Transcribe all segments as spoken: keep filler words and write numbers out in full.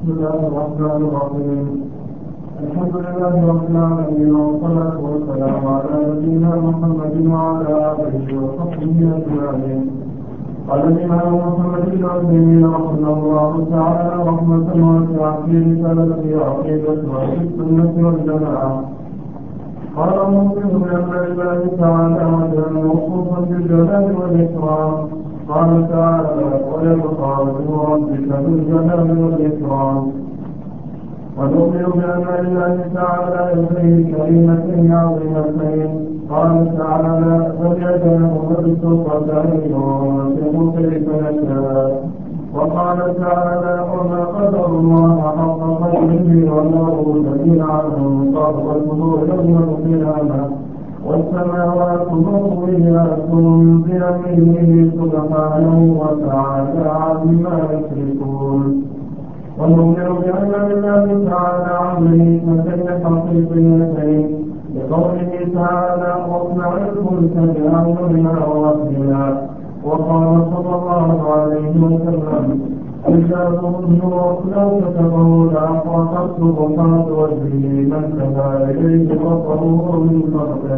بسم الله الرحمن الرحيم. الحمد لله رب العالمين والصلاة والسلام على نبينا محمد وعلى آله وصحبه أجمعين. قال الإمام محمد بن عثيمين رحمه الله تعالى رحمة واسعة في رسالته عقيدة أهل السنة والجماعة. قال المؤمن بأن لله تعالى وجها موصوفا بالجلال والإكرام. قال تعالى: ويبقى وجه ربك ذو الجلال والإكرام. ونؤمن بأن لله تعالى يديه كريمتين عظيمتين. قال تعالى: فليدعه مبسوطتين وينفق كيف يشاء. وقال تعالى: وما قدر الله حق قدره والأرض جميعا قبضته يوم القيامة والسماوات مطويات بيمينه سبحانه وتعالى عما يشركون. ونؤمن بأن لله تعالى عمله اثنتين حقيقيتين لقوله تعالى: واصنع الفلك بأعيننا ووحينا. وقال صلى الله عليه وسلم: كتاب النور لو كتبه لأحرقت رقعة وجهه من كفى إليه بصره من خلقه.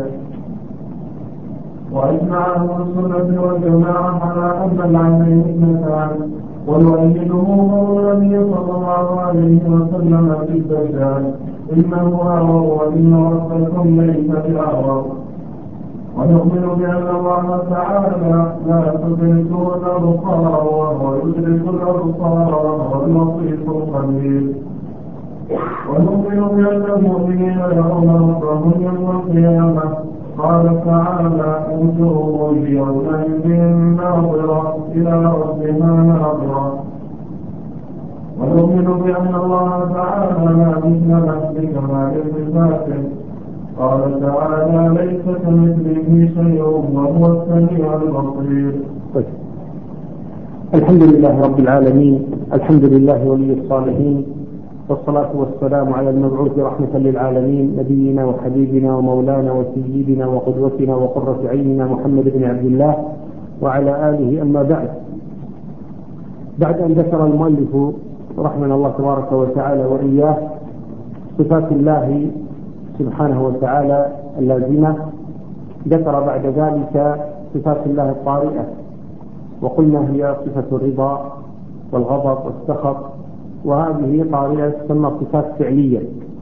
وأجمع أهل السنة والجماعة على أن العينين اثنتان. ويؤيده قول النبي صلى الله عليه وسلم في الدجال: إنه أعور وإن ربكم ليس بأعور. ونؤمن بأن الله تعالى لا تدركه الأبصار وهو يدرك الأبصار وهو اللطيف الخبير. ونؤمن بأن المؤمنين يرون ربهم يوم القيامة. قال تعالى: وجوه يومئذ ناظرة إلى ربها ناظرة. ونؤمن بأن الله تعالى لا مثل له بكمال صفاته. قال تعالى: ليس كمثله شيء وهو السميع البصير. الحمد لله رب العالمين، الحمد لله ولي الصالحين، والصلاة والسلام على المبعوث رحمة للعالمين نبينا وحبيبنا ومولانا وسيدنا وقدوتنا وقرة عيننا محمد بن عبد الله وعلى آله. أما بعد، بعد أن ذكر المؤلف رحمنا الله تبارك وتعالى وإياه صفات الله سبحانه وتعالى اللازمة، ذكر بعد ذلك صفات الله الطارئة، وقلنا هي صفة الرضا والغضب والسخط، وهذه طارئة تسمى صفات فعلية،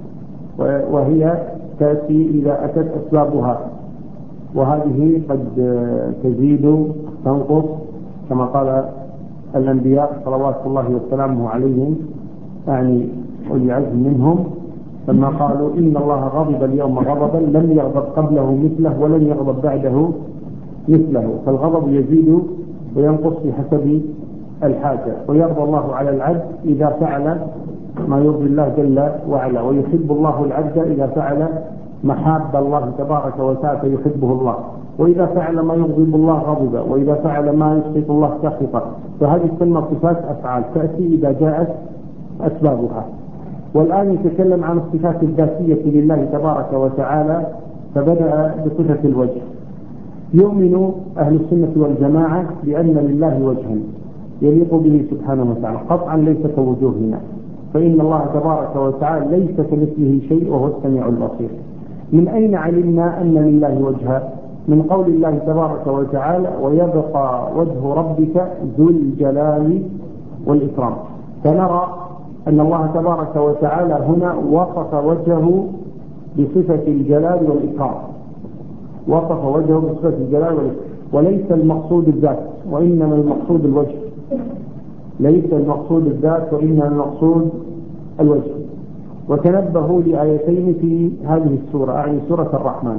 وهي تأتي إذا أتت أسبابها، وهذه قد تزيد تنقص كما قال الأنبياء صلوات الله وسلامه عليهم، يعني أولي العزم منهم، لما قالوا: إن الله غضب اليوم غضبا لم يغضب قبله مثله ولن يغضب بعده مثله. فالغضب يزيد وينقص بحسب الحاجة، ويرضى الله على العبد إذا فعل ما يرضي الله جل وعلا، ويحب الله العبد إذا فعل محاب الله تبارك وتعالى يحبه الله، وإذا فعل ما يغضب الله غضب، وإذا فعل ما يسخط الله سخط. فهذه تسمى صفات أفعال تأتي إذا جاءت أسبابها. والآن يتكلم عن الصفات الذاتية لله تبارك وتعالى، فبدأ بصفة الوجه. يؤمن أهل السنة والجماعة بأن لله وجها يليق به سبحانه وتعالى، قطعا ليس كوجوهنا، فإن الله تبارك وتعالى ليس كمثله شيء وهو السميع البصير. من أين علمنا أن لله وجها؟ من قول الله تبارك وتعالى: ويبقى وجه ربك ذو الجلال والإكرام. فنرى أن الله تبارك وتعالى هنا وصف وجهه بصفة الجلال والإكرام، وصف وجهه بصفة الجلال والإكرام، وليس المقصود الذات وإنما المقصود الوجه. ليس المقصود الذات وإنما المقصود الوجه. وتنبهوا لآيتين في هذه السورة، يعني سورة الرحمن.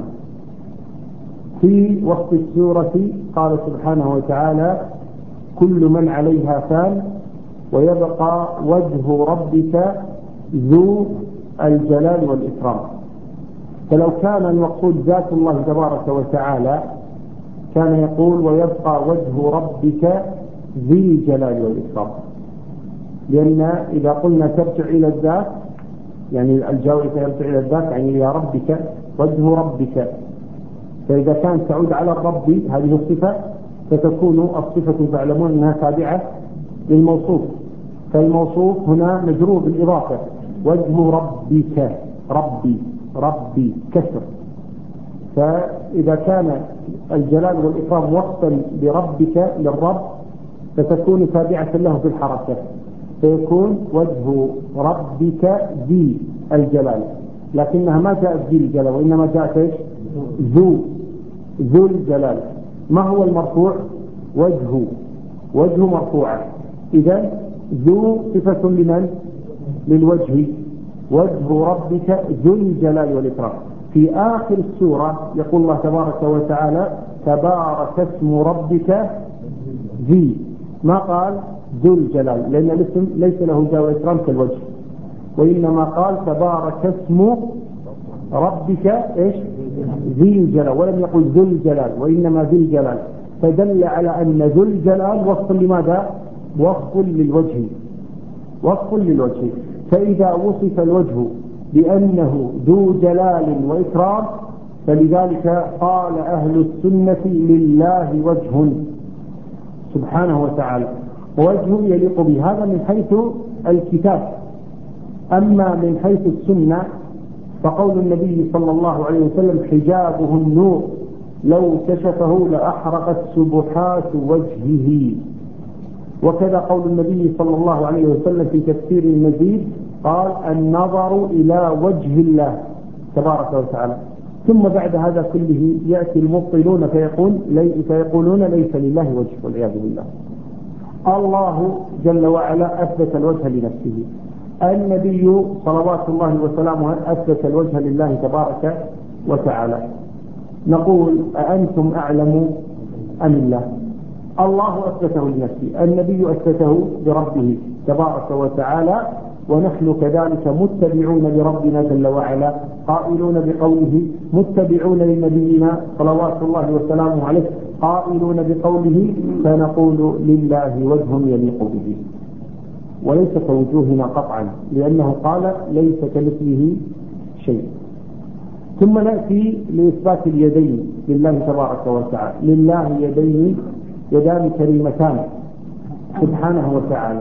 في وسط السورة قال سبحانه وتعالى: كل من عليها فان ويبقى وجه ربك ذو الجلال والإكرام. فلو كان المقصود ذات الله تبارك وتعالى كان يقول: ويبقى وجه ربك ذي الجلال والإكرام، لأن إذا قلنا ترجع إلى الذات، يعني الجاوية يرجع إلى الذات، يعني إلى ربك وجه ربك. فإذا كانت تعود على الرب هذه الصفة فتكون الصفة تعلمون أنها تابعة للموصوف، فالموصوف هنا مجرور بالإضافة، وجه ربك، ربي ربي كسر. فإذا كان الجلال والإكرام وصفا بربك للرب فتكون تابعة له في الحركة، فيكون وجه ربك ذي الجلال، لكنها ما جاءت ذي الجلال وإنما جاءت ايش؟ ذو ذو الجلال. ما هو المرفوع؟ وجه وجه مرفوعة، إذا ذو صفة لمن؟ للوجه، وجه ربك ذو الجلال والإكرام. في آخر السورة يقول الله تبارك وتعالى تبارك اسم ربك ذي، ما قال ذو الجلال لأن الاسم ليس له جلال وإكرام كالوجه، وإنما قال تبارك اسم ربك إيش؟ ذي الجلال، ولم يقل ذو الجلال وإنما ذي الجلال، فدل على أن ذو الجلال وصف لماذا؟ وصف للوجه، وصف للوجه. فإذا وصف الوجه بأنه ذو جلال وإكرام فلذلك قال أهل السنة لله وجه سبحانه وتعالى، ووجه يليق به، هذا من حيث الكتاب. أما من حيث السنة فقول النبي صلى الله عليه وسلم حجابه النور لو كشفه لأحرقت سبحات وجهه. وكذا قول النبي صلى الله عليه وسلم في تفسير المزيد قال النظر إلى وجه الله تبارك وتعالى. ثم بعد هذا كله يأتي المبطلون فيقول لي فيقولون ليس لله وجه والعياذ بالله. الله جل وعلا أثبت الوجه لنفسه، النبي صلوات الله وسلامه أثبت الوجه لله تبارك وتعالى. نقول أأنتم أعلم أم الله؟ الله أثبته لنفسه، النبي أثبته بربه تبارك وتعالى، ونحن كذلك متبعون لربنا جل وعلا قائلون بقوله، متبعون لنبينا صلوات الله وسلامه عليه قائلون بقوله، فنقول لله وجه يليق به وليس كوجوهنا قطعا، لأنه قال ليس كمثله شيء. ثم نأتي لإثبات اليدين لله تبارك وتعالى، لله يدين يدان كريمتان سبحانه وتعالى.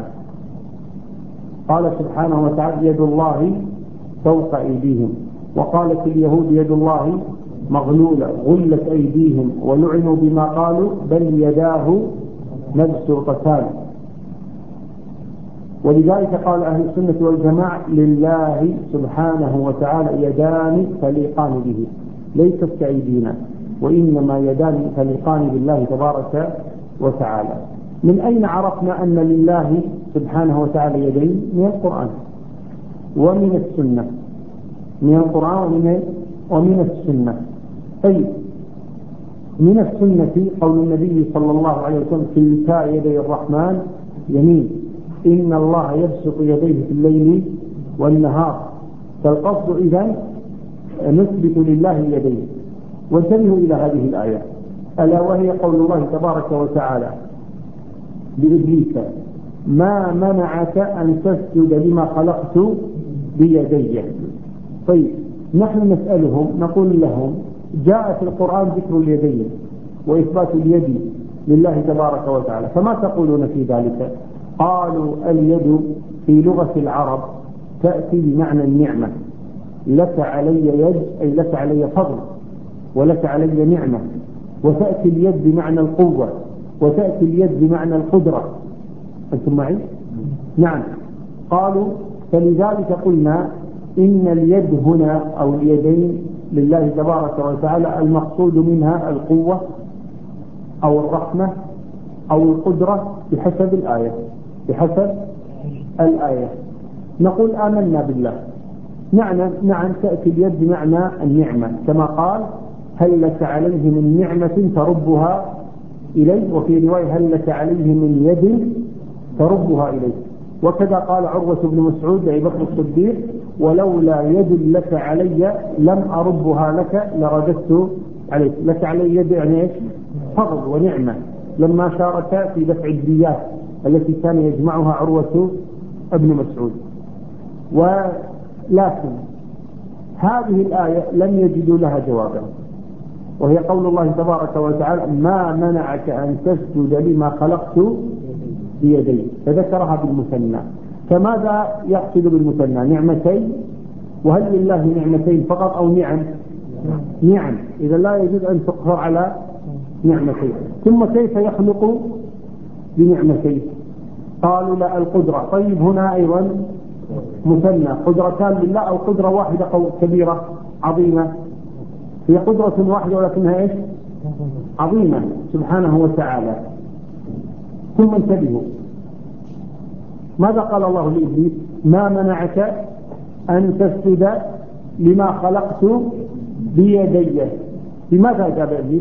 قال سبحانه وتعالى يد الله فوق أيديهم، وقالت اليهود يد الله مغلولة غلت أيديهم ولعنوا بما قالوا بل يداه مبسوطتان. ولذلك قال أهل السنة والجماعة لله سبحانه وتعالى يدان تليقان به ليست كأيدينا، وإنما يدان تليقان بالله تبارك وتعالى. من أين عرفنا أن لله سبحانه وتعالى يدين؟ من القرآن ومن السنة، من القرآن ومن, ومن السنة. طيب من السنة قول النبي صلى الله عليه وسلم كلتا يدي الرحمن يمين، إن الله يبسط يديه في الليل والنهار. فالقصد إذن نثبت لله يديه. وانتبهوا إلى هذه الآية ألا وهي قول الله تبارك وتعالى لإبليس ما منعك أن تسجد لما خلقت بيدي. طيب نحن نسألهم نقول لهم جاء في القرآن ذكر اليدين وإثبات اليد لله تبارك وتعالى، فما تقولون في ذلك؟ قالوا اليد في لغة العرب تأتي بمعنى النعمة، لك علي يد أي لك علي فضل ولك علي نعمة، وتأتي اليد بمعنى القوة، وتأتي اليد بمعنى القدرة. أنتم معي؟ نعم. قالوا فلذلك قلنا إن اليد هنا أو اليدين لله تبارك وتعالى المقصود منها القوة أو الرحمة أو القدرة بحسب الآية، بحسب الآية. نقول آمنا بالله. نعم نعم تأتي اليد بمعنى النعمة كما قال هل لك عليه من نعمة تربها إليه، وفي رواية هل لك عليه من يد تربها إليه. وكذا قال عروة بن مسعود أي بكر الصديق ولولا يد لك علي لم أربها لك لرددت عليك. لك علي يد يعني إيش؟ فضل ونعمة، لما شارك في دفع الديات التي كان يجمعها عروة ابن مسعود. ولكن هذه الآية لم يجدوا لها جوابا، وهي قول الله تبارك وتعالى ما منعك أن تسجد لما خلقت بيدي، فذكرها بالمثنى. فماذا يقصد بالمثنى؟ نعمتين؟ وهل لله نعمتين فقط أو نعم؟ نعم، إذا لا يجوز أن تقصر على نعمتين. ثم كيف يخلق بنعمتين؟ قالوا لا القدرة. طيب هنا أيضا مثنى، قدرتان لله أو قدرة واحدة كبيرة عظيمة؟ هي قدرة واحدة ولكنها إيش؟ عظيمة سبحانه وتعالى. ثم انتبهوا، ماذا قال الله لإبليس؟ ما منعك أن تسجد لما خلقت بيدي. لماذا أجاب إبليس؟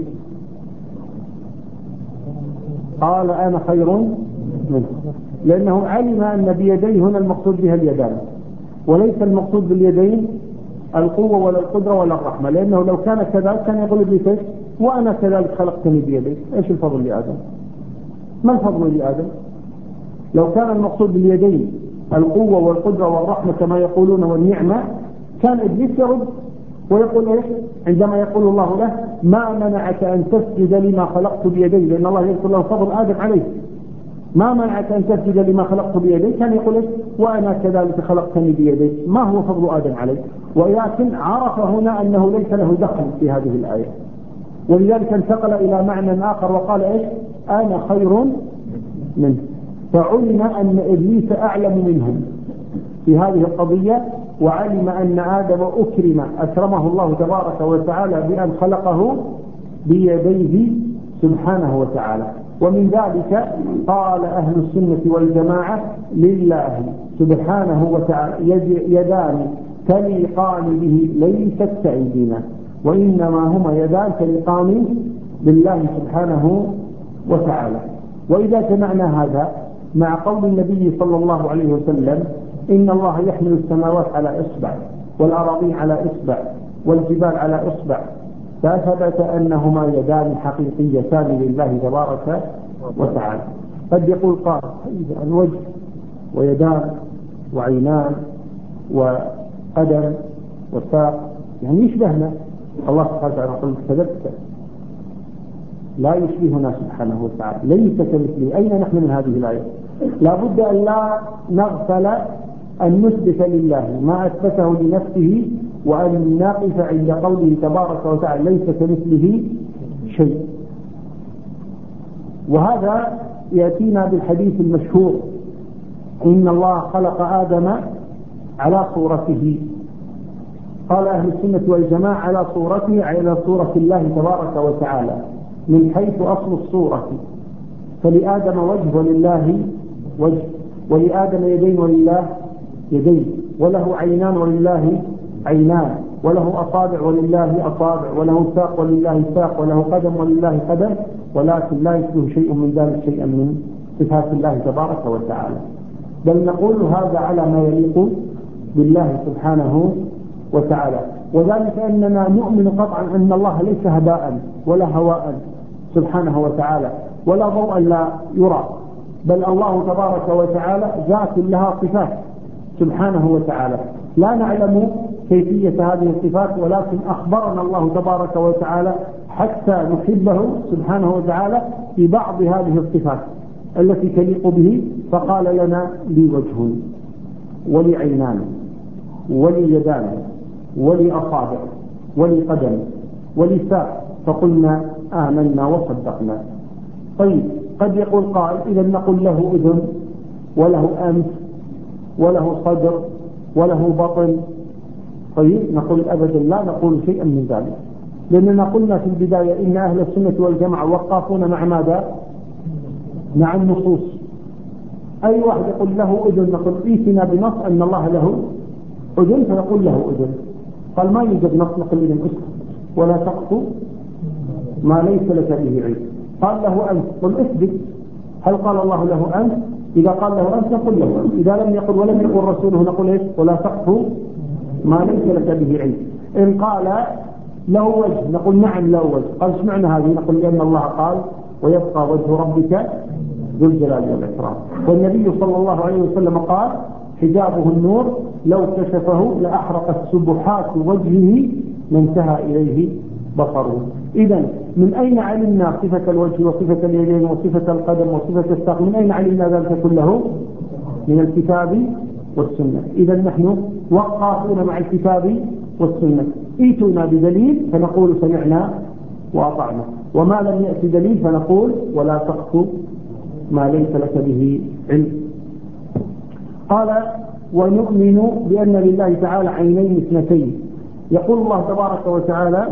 قال أنا خير منه، لأنه علم أن بيديه هنا المقصود بها اليدان، وليس المقصود باليدين القوة ولا القدرة ولا الرحمة، لأنه لو كان كذلك كان يقول إبليس وأنا كذلك خلقتني بيدي. إيش الفضل لآدم؟ ما الفضل لآدم؟ لو كان المقصود باليدين القوة والقدرة والرحمة كما يقولون والنعمة، كان إبليس يرد ويقول إيش عندما يقول الله له ما منعك أن تسجد لما خلقت بيدي، لأن الله يذكر له فضل آدم عليه. ما منعك أن تسجد لما خلقت بيدي، كان يقول إيش وأنا كذلك خلقتني بيدي. ما هو فضل آدم عليه؟ ولكن عرف هنا أنه ليس له دخل في هذه الآية، ولذلك انتقل إلى معنى آخر وقال إيش أنا خير منه. فعلم أن إبليس أعلم منهم في هذه القضية، وعلم أن آدم أكرم أكرمه الله تبارك وتعالى بأن خلقه بيديه سبحانه وتعالى. ومن ذلك قال أهل السنة والجماعة لله سبحانه وتعالى يدان تليقان به ليست كأيدينا، وإنما هما يدان تليقان بالله سبحانه وتعالى. وإذا جمعنا هذا مع قول النبي صلى الله عليه وسلم إن الله يحمل السماوات على إصبع والأراضين على إصبع والجبال على إصبع، فثبت أنهما يدان حقيقيتان لله تبارك وتعالى. قد يقول قائل الوجه ويدان وعينان وقدم وساق يعني يشبهنا. الله سبحانه وتعالى يقول كذبت، لا يشبهنا سبحانه وتعالى، ليس كمثله. أين نحن من هذه الآية؟ لا بد أن لا نغفل أن نثبت لله ما أثبته لنفسه، وأن نقف عند قوله تبارك وتعالى ليس كمثله شيء. وهذا يأتينا بالحديث المشهور إن الله خلق آدم على صورته. قال أهل السنة والجماعة على صورته على صورة الله تبارك وتعالى من حيث أصل الصورة، فلآدم وجه ولله وجه، ولآدم يدين ولله يدين، وله عينان ولله عينان، وله أصابع ولله أصابع، وله ساق ولله ساق، وله قدم ولله قدم، ولكن لا يشبه شيء من ذلك شيئا من صفات الله تبارك وتعالى. بل نقول هذا على ما يليق بالله سبحانه وتعالى. وذلك أننا نؤمن قطعا أن الله ليس هباء ولا هواء سبحانه وتعالى، ولا ضوء لا يرى، بل الله تبارك وتعالى ذات لها صفات سبحانه وتعالى لا نعلم كيفية هذه الصفات، ولكن أخبرنا الله تبارك وتعالى حتى نحبه سبحانه وتعالى في بعض هذه الصفات التي تليق به. فقال لنا لي وجه ولي عينان ولي يدان ولي أصابع ولي قدم ولي ساق، فقلنا آمنا وصدقنا. طيب قد يقول قائل إذا نقول له أذن وله أنف وله صدر وله بطن. طيب نقول أبدا لا نقول شيئا من ذلك، لأننا قلنا في البداية إن أهل السنة والجماعة وقافون مع ماذا؟ مع النصوص. أي واحد يقول له أذن نقول إيتنا بنص أن الله له أذن فنقول له أذن. قال ما يوجد نص نقول إذن أسكت ولا تقف ما ليس لك به علم. قال له أنت قل اثبت. هل قال الله له أنت؟ إذا قال له أنت نقول له أنت. إذا لم يقل ولم يقل رسوله نقول إيش؟ ولا تقف ما ليس لك به علم. إن قال له وجه نقول نعم له وجه. قال ايش معنى هذه؟ نقول لأن الله قال ويبقى وجه ربك ذو الجلال والإكرام. والنبي صلى الله عليه وسلم قال حجابه النور لو كشفه لأحرقت سبحات وجهه ما انتهى إليه بصره. إذن من أين علمنا صفة الوجه وصفة اليدين وصفة القدم وصفة الساق؟ من أين علمنا ذلك كله؟ من الكتاب والسنة. إذا نحن وقافون مع الكتاب والسنة، ائتنا بدليل فنقول سمعنا وأطعنا، وما لم يأتي دليل فنقول ولا تقف ما ليس لك به علم. قال ونؤمن بأن لله تعالى عينين اثنتين. يقول الله تبارك وتعالى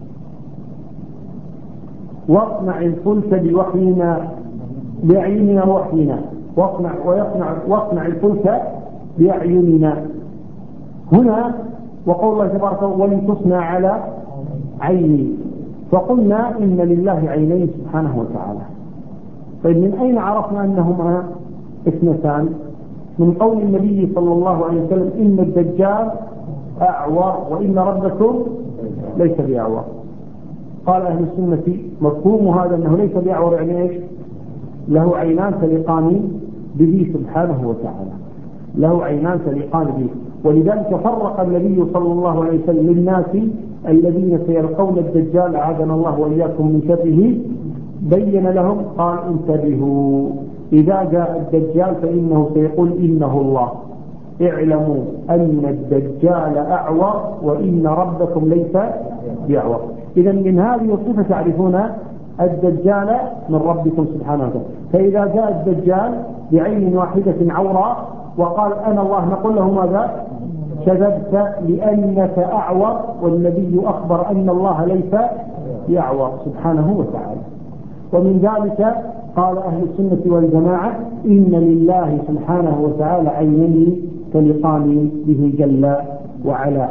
واصنع الفلك بوحينا بأعيننا ووحينا، واصنع ويصنع واصنع الفلك بأعيننا. هنا وقول الله تبارك ولتصنع على عيني، فقلنا إن لله عينين سبحانه وتعالى. طيب من أين عرفنا أنهما اثنتان؟ من قول النبي صلى الله عليه وسلم إن الدجال أعور وإن ربكم ليس بأعور. قال أهل السنة مفهوم هذا أنه ليس بأعور يعني إيش؟ له عينان تليقان به سبحانه وتعالى، له عينان تليقان به. ولذلك فرق النبي صلى الله عليه وسلم للناس الذين سيلقون الدجال أعاذنا الله وإياكم من شره، بين لهم قال انتبهوا إذا جاء الدجال فإنه سيقول إنه الله، اعلموا أن الدجال أعور وإن ربكم ليس بأعور. إذا من هذه الصفة تعرفون الدجال من ربكم سبحانه وتعالى. فإذا جاء الدجال بعين واحدة عوراء وقال أنا الله نقول له ماذا؟ كذبت لأنك أعور، والنبي أخبر أن الله ليس بأعور سبحانه وتعالى. ومن ذلك قال أهل السنة والجماعة إن لله سبحانه وتعالى عينين تليقان به جل وعلا.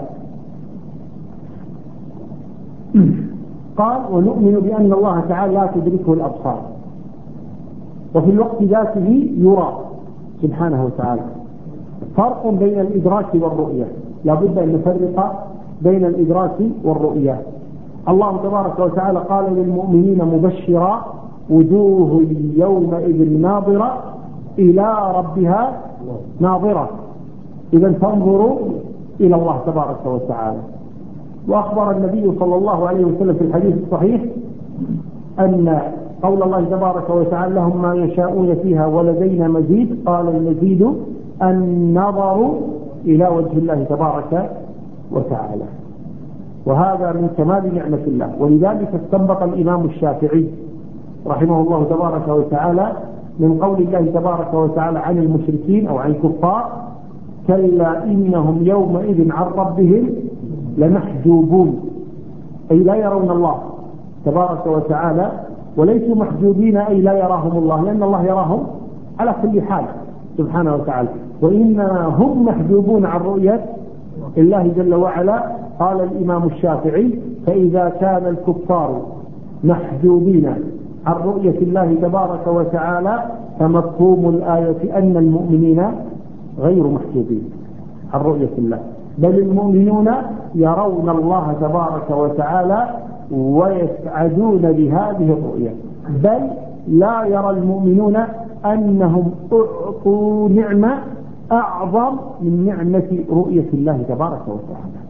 قال ونؤمن بأن الله تعالى لا تدركه الأبصار وفي الوقت ذاته يرى سبحانه وتعالى. فرق بين الإدراك والرؤية، لا بد أن نفرق بين الإدراك والرؤية. الله تبارك وتعالى قال للمؤمنين مبشرا وجوه يومئذ ناظرة إلى ربها ناظرة. إذا تنظروا إلى الله تبارك وتعالى. وأخبر النبي صلى الله عليه وسلم في الحديث الصحيح أن قول الله تبارك وتعالى لهم ما يشاءون فيها ولدينا مزيد، قال المزيد النظر إلى وجه الله تبارك وتعالى. وهذا من كمال نعمة الله. ولذلك استنبط الإمام الشافعي رحمه الله تبارك وتعالى من قول الله تبارك وتعالى عن المشركين أو عن الكفار كلا إنهم يومئذ عن ربهم لمحجوبون، أي لا يرون الله تبارك وتعالى، وليسوا محجوبين أي لا يراهم الله، لأن الله يراهم على كل حال سبحانه وتعالى، وإنما هم محجوبون عن رؤية الله جل وعلا. قال الإمام الشافعي فإذا كان الكفار محجوبين عن رؤية الله تبارك وتعالى فمفهوم الآية أن المؤمنين غير محجوبين عن رؤية الله، بل المؤمنون يرون الله تبارك وتعالى ويسعدون بهذه الرؤية. بل لا يرى المؤمنون أنهم أعطوا نعمة أعظم من نعمة رؤية الله تبارك وتعالى.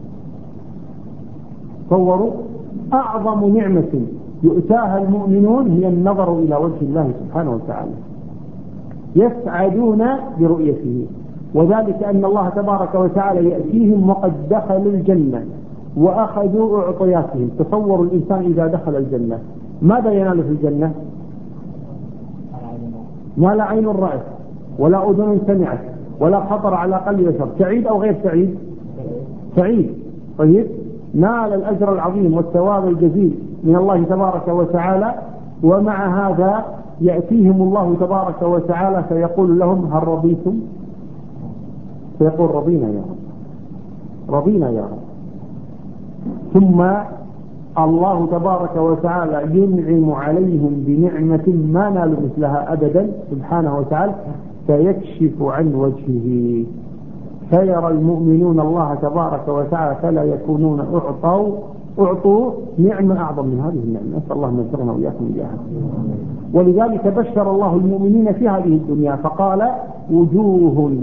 تصوروا أعظم نعمة يؤتاها المؤمنون هي النظر إلى وجه الله سبحانه وتعالى، يسعدون برؤيته. وذلك أن الله تبارك وتعالى يأتيهم وقد دخلوا الجنة وأخذوا أعطياتهم. تصوروا الإنسان إذا دخل الجنة ماذا ينال في الجنة؟ ما لا عين رأت ولا أذن سمعت ولا خطر على قلب بشر. سعيد أو غير سعيد؟ سعيد. طيب نال الأجر العظيم والثواب الجزيل من الله تبارك وتعالى، ومع هذا يأتيهم الله تبارك وتعالى فيقول لهم هل رضيتم؟ فيقول رضينا يا رب، رضينا يا رب. ثم الله تبارك وتعالى ينعم عليهم بنعمة ما نالوا مثلها أبدا سبحانه وتعالى، فيكشف عن وجهه فيرى المؤمنون الله تبارك وتعالى فلا يكونون أعطوا أعطوا نعمة أعظم من هذه النعمة. نسأل الله أن يرزقنا وإياكم إياها. ولذلك بشر الله المؤمنين في هذه الدنيا فقال وجوه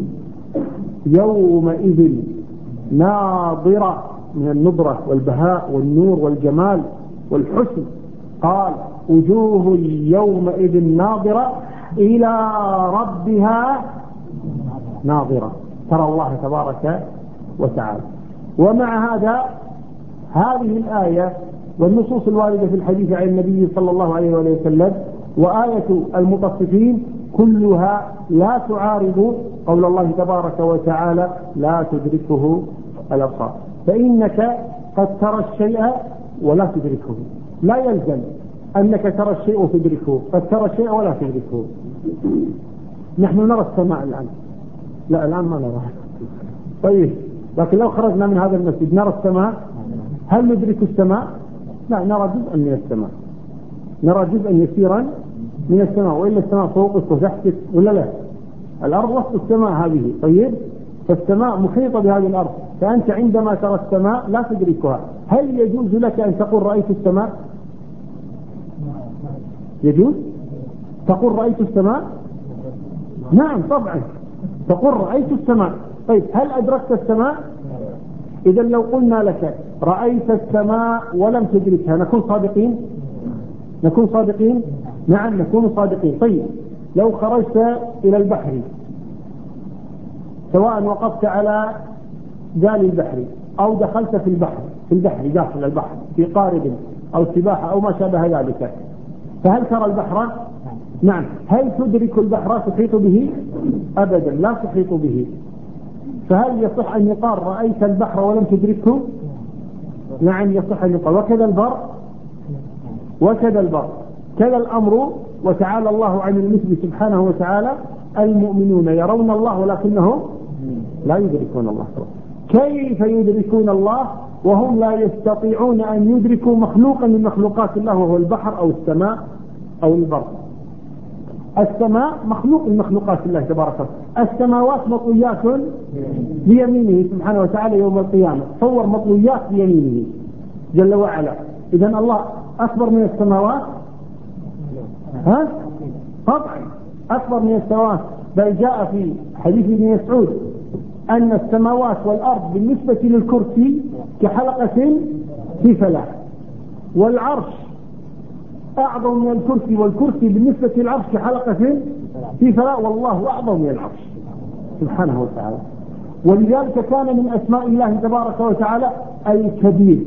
يومئذ ناظرة، من النضرة والبهاء والنور والجمال والحسن. قال وجوه يومئذ ناظرة إلى ربها ناظرة، ترى الله تبارك وتعالى. ومع هذا هذه الآية والنصوص الواردة في الحديث عن النبي صلى الله عليه وسلم وآية المطففين كلها لا تعارض قول الله تبارك وتعالى لا تدركه الأبصار. فإنك قد ترى الشيء ولا تدركه، لا يلزم أنك ترى الشيء وتدركه، قد ترى الشيء ولا تدركه. نحن نرى السماء الآن، لا الآن ما نرى، طيب لكن لو خرجنا من هذا المسجد نرى السماء، هل ندرك السماء؟ لا، نرى جزءا من السماء، نرى جزءا يسيرا من السماء، وإلا السماء فوقك وتحتك ولا لا؟ الأرض وسط السماء هذه، طيب فالسماء محيطة بهذه الأرض، فأنت عندما ترى السماء لا تدركها. هل يجوز لك أن تقول رأيت السماء؟ يجوز تقول رأيت السماء؟ نعم طبعا تقول رأيت السماء. طيب هل أدركت السماء؟ إذا لو قلنا لك رأيت السماء ولم تدركها نكون صادقين؟ نكون صادقين؟ نعم نكون صادقين. طيب لو خرجت إلى البحر، سواء وقفت على جانب البحر أو دخلت في البحر في البحر داخل البحر في قارب أو سباحة أو ما شابه ذلك، فهل ترى البحر؟ نعم. هل تدرك البحر تحيط به؟ أبدا لا تحيط به. فهل يصح أن يقال رأيت البحر ولم تدركه؟ نعم يصح أن يقال. وكذا البر، وكذا البر، كذا الأمر. وتعالى الله عن المثل سبحانه وتعالى المؤمنون يرون الله ولكنهم لا يدركون الله. كيف يدركون الله وهم لا يستطيعون أن يدركوا مخلوقا من مخلوقات الله وهو البحر أو السماء أو البر؟ السماء مخلوق من مخلوقات الله تبارك وتعالى، السماوات مطويات بيمينه سبحانه وتعالى يوم القيامة، صور مطويات بيمينه جل وعلا. إذا الله أكبر من السماوات؟ ها؟ طبعا أكبر من السماوات، بل جاء في حديث ابن مسعود أن السماوات والأرض بالنسبة للكرسي كحلقة في فلاح، والعرش أعظم من الكرسي، والكرسي بالنسبة للعرش كحلقة في فلاح، والله أعظم من العرش سبحانه وتعالى. ولذلك كان من أسماء الله تبارك وتعالى الكبير،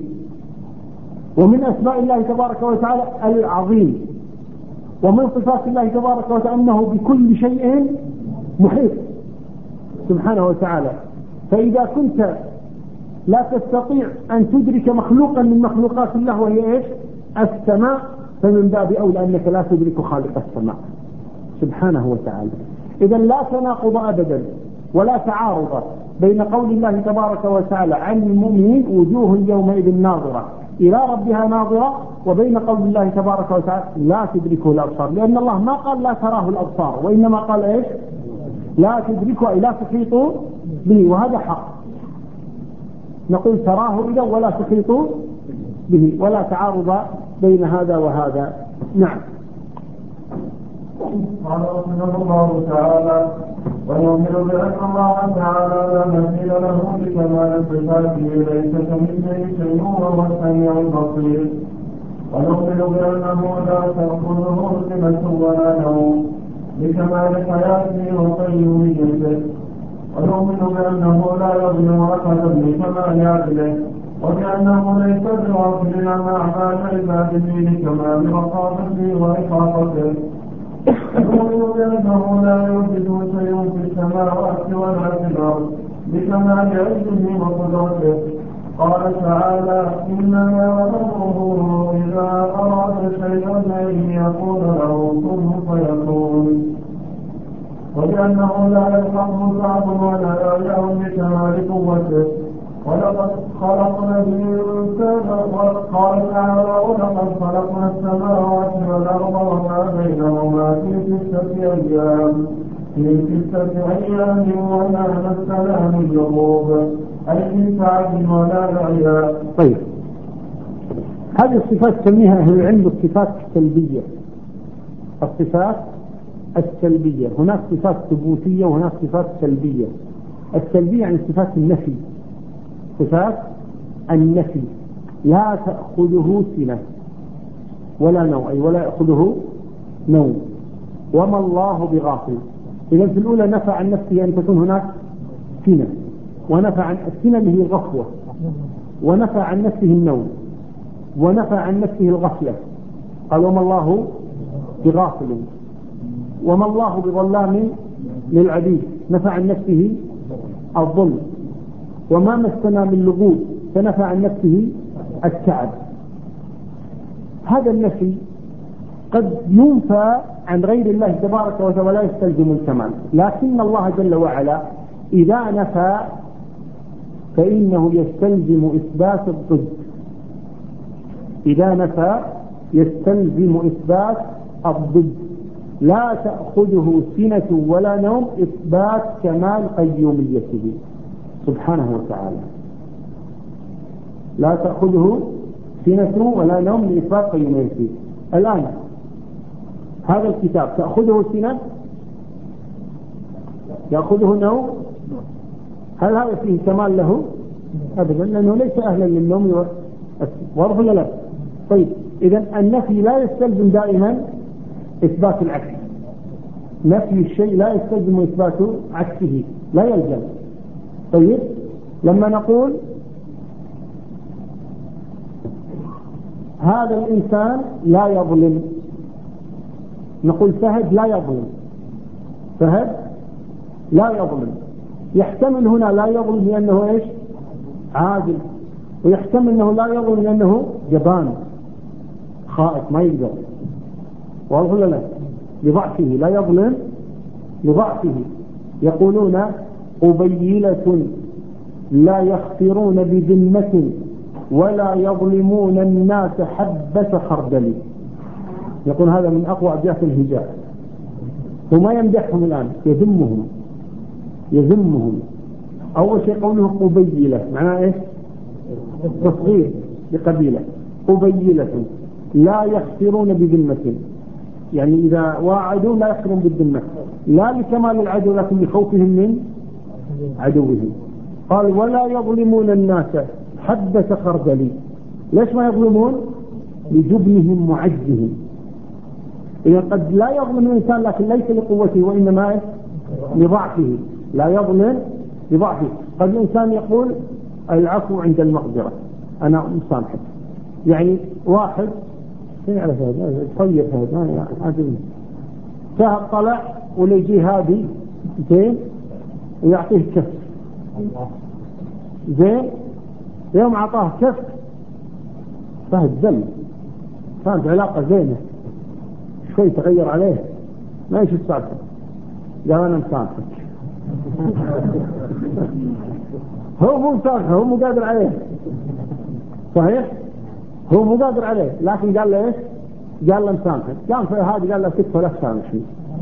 ومن أسماء الله تبارك وتعالى العظيم، ومن صفات الله تبارك وتعالى أنه بكل شيء محيط سبحانه وتعالى. فإذا كنت لا تستطيع أن تدرك مخلوقا من مخلوقات الله وهي إيش؟ السماء، فمن باب أولى أنك لا تدرك خالق السماء سبحانه وتعالى. إذا لا تناقض أبدا ولا تعارض بين قول الله تبارك وتعالى عن المؤمنين وجوه يومئذ ناظرة إلى ربها ناظرة، وبين قول الله تبارك وتعالى لا تدركه الأبصار، لأن الله ما قال لا تراه الأبصار، وإنما قال إيش؟ لا تدركه أي لا تحيط به، وهذا حق. نقول تراه إذا ولا تحيط به، ولا تعارض بين هذا وهذا. نعم. قال رحمه الله تعالى: ونؤمن بأن الله تعالى لا مثيل له بكمال صفاته ليس كمثله شيء وهو السميع البصير. ونؤمن بأنه لا تأخذه سنة ولا نوم بكمال حياته وقيوميته. ونؤمن بأنه لا يظلم أحدا بكمال عدله، وبأنه ليس بغافل عن أعمال عباده بكمال رقابته وإحاطته. ونؤمن بأنه لا يوجد شيء في السماوات ولا في الأرض بكمال علمه وقدرته. قال تعالى: إنما أمره إذا أراد شيئا أن يقول له كن فيكون. وبأنه لا يلحقه صعب ولا يعلم بكمال قوته. ولقد خلقنا الإنسان، قال تعالى: ولقد خلقنا السماوات والأرض وما بينهما في ستة أيام في ستة أيام وما مسنا من لغوب أي من تعب ولا رعيا. طيب، هذه الصفات تسميها أهل العلم الصفات السلبية. الصفات السلبية، هناك صفات ثبوتية وهناك صفات سلبية. السلبية يعني صفات النفي، صفات النفي لا تأخذه سنة ولا نوم، أي ولا يأخذه نوم. وما الله بغافل، إذا في الأولى نفى عن نفسه أن تكون هناك سنة، ونفى عن السنة اللي هي الغفوة، ونفى عن نفسه النوم، ونفى عن نفسه الغفلة. قال وما الله بغافل وما الله بظلام للعبيد. نفى عن نفسه الظلم، وما مسنا من لغوب، فنفى عن نفسه التعب. هذا النفي قد ينفى عن غير الله تبارك وتعالى ولا يستلزم الكمال، لكن الله جل وعلا إذا نفى فإنه يستلزم إثبات الضد. إذا نفى يستلزم إثبات الضد. لا تأخذه سنة ولا نوم، إثبات كمال قيوميته سبحانه وتعالى. لا تأخذه سنة ولا نوم لإثبات قيوميته. الآن هذا الكتاب تأخذه سنة؟ يأخذه نوم؟ هل هذا فيه كمال له؟ أبدا، لأنه ليس أهلا للنوم. واضح ولا لا؟ طيب، إذن النفي لا يستلزم دائما إثبات العكس. نفي الشيء لا يستلزم إثبات عكسه، لا يلزم. طيب، لما نقول هذا الإنسان لا يظلم، نقول فهد لا يظلم، فهد لا يظلم. يحتمل هنا لا يظلم لأنه إيش؟ عادل، ويحتمل أنه لا يظلم لأنه جبان خائف ما يقدر. واضح ولا لا؟ لضعفه لا يظلم، لضعفه. يقولون قبيلة لا يخفرون بذمة ولا يظلمون الناس حبة خردل. يقول هذا من أقوى أبيات الهجاء. وما يمدحهم الآن، يذمهم يذمهم. أول شيء قوله قبيلة معناه إيش؟ تصغير لقبيلة. قبيلة لا يخفرون بذمة، يعني إذا واعدوا لا يخفرون بالذمة، لا لكمال العدو لكن لخوفهم من عدوهم. قال ولا يظلمون الناس حبة خردل. ليش ما يظلمون؟ لجبنهم وعجزهم. إذا قد لا يظلم الإنسان لكن ليس لقوته وإنما لضعفه. لا يظلم لضعفه. قد الإنسان يقول العفو عند المقدرة، أنا مسامحك. يعني واحد يعرف هذا طيب هذا عادي، فهد طلع ولا يجي هادي زين ويعطيه كف زين، يوم عطاه كف فهد ذل، كانت علاقة زينة، شوي تغير عليه ما يشوف السالفة، قال أنا مسامحك. هو مو مسامحه، هو مو قادر عليه، صحيح؟ هو مو قادر عليه، لكن قال له ايش؟ قال له مسامحك. كان في هذا قال له كتفه لا تسامحني.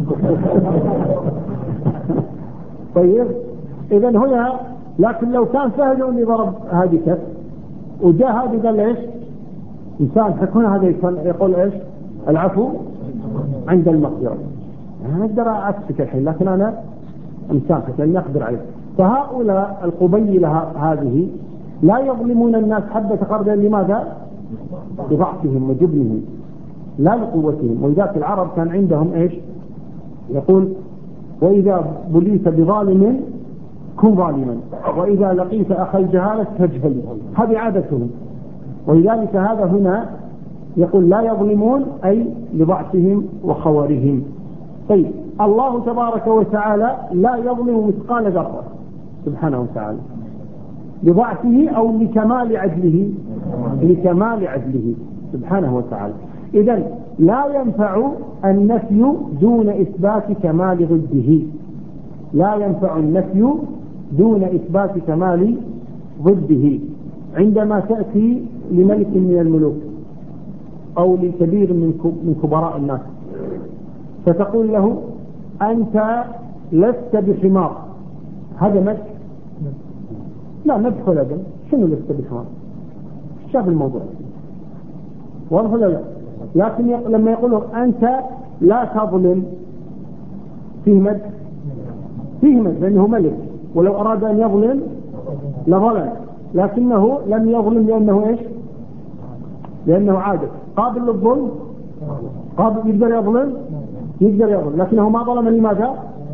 طيب، اذا هنا لكن لو كان فهد اللي ضرب هذه كف وجاء هذا قال له ايش؟ مسامحك، هنا هذا يقول ايش؟ العفو عند المقدرة. انا اقدر اعكسك الحين لكن انا مسامحك لاني اقدر عليك. فهؤلاء القبيلة هذه لا يظلمون الناس حبة خردل. لماذا؟ بضعفهم وجبنهم لا لقوتهم. ولذلك العرب كان عندهم ايش؟ يقول واذا بليت بظالم كن ظالما، واذا لقيت اخا الجهالة فاجهل. هذه عادتهم. ولذلك هذا هنا يقول لا يظلمون أي لضعفهم وخورهم. طيب، الله تبارك وتعالى لا يظلم مثقال ذرة سبحانه وتعالى لضعفه أو لكمال عدله، لكمال عدله سبحانه وتعالى. إذن لا ينفع النفي دون إثبات كمال ضده. لا ينفع النفي دون إثبات كمال ضده. عندما تأتي لملك من الملوك أو لكبير من كبراء الناس فتقول له أنت لست بحمار، هذا مدح؟ لا، مدح ولا ذم. شنو لست بحمار؟ شاف الموضوع واضح ولا لا؟ لكن لما يقول أنت لا تظلم فيه مدح، فيه مدح لأنه ملك، ولو أراد أن يظلم لظلم، لكنه لم يظلم لأنه إيش؟ لأنه عادل قابل للظلم، قابل يقدر يظلم، يقدر يظلم، لكنه ما ظلم. لماذا؟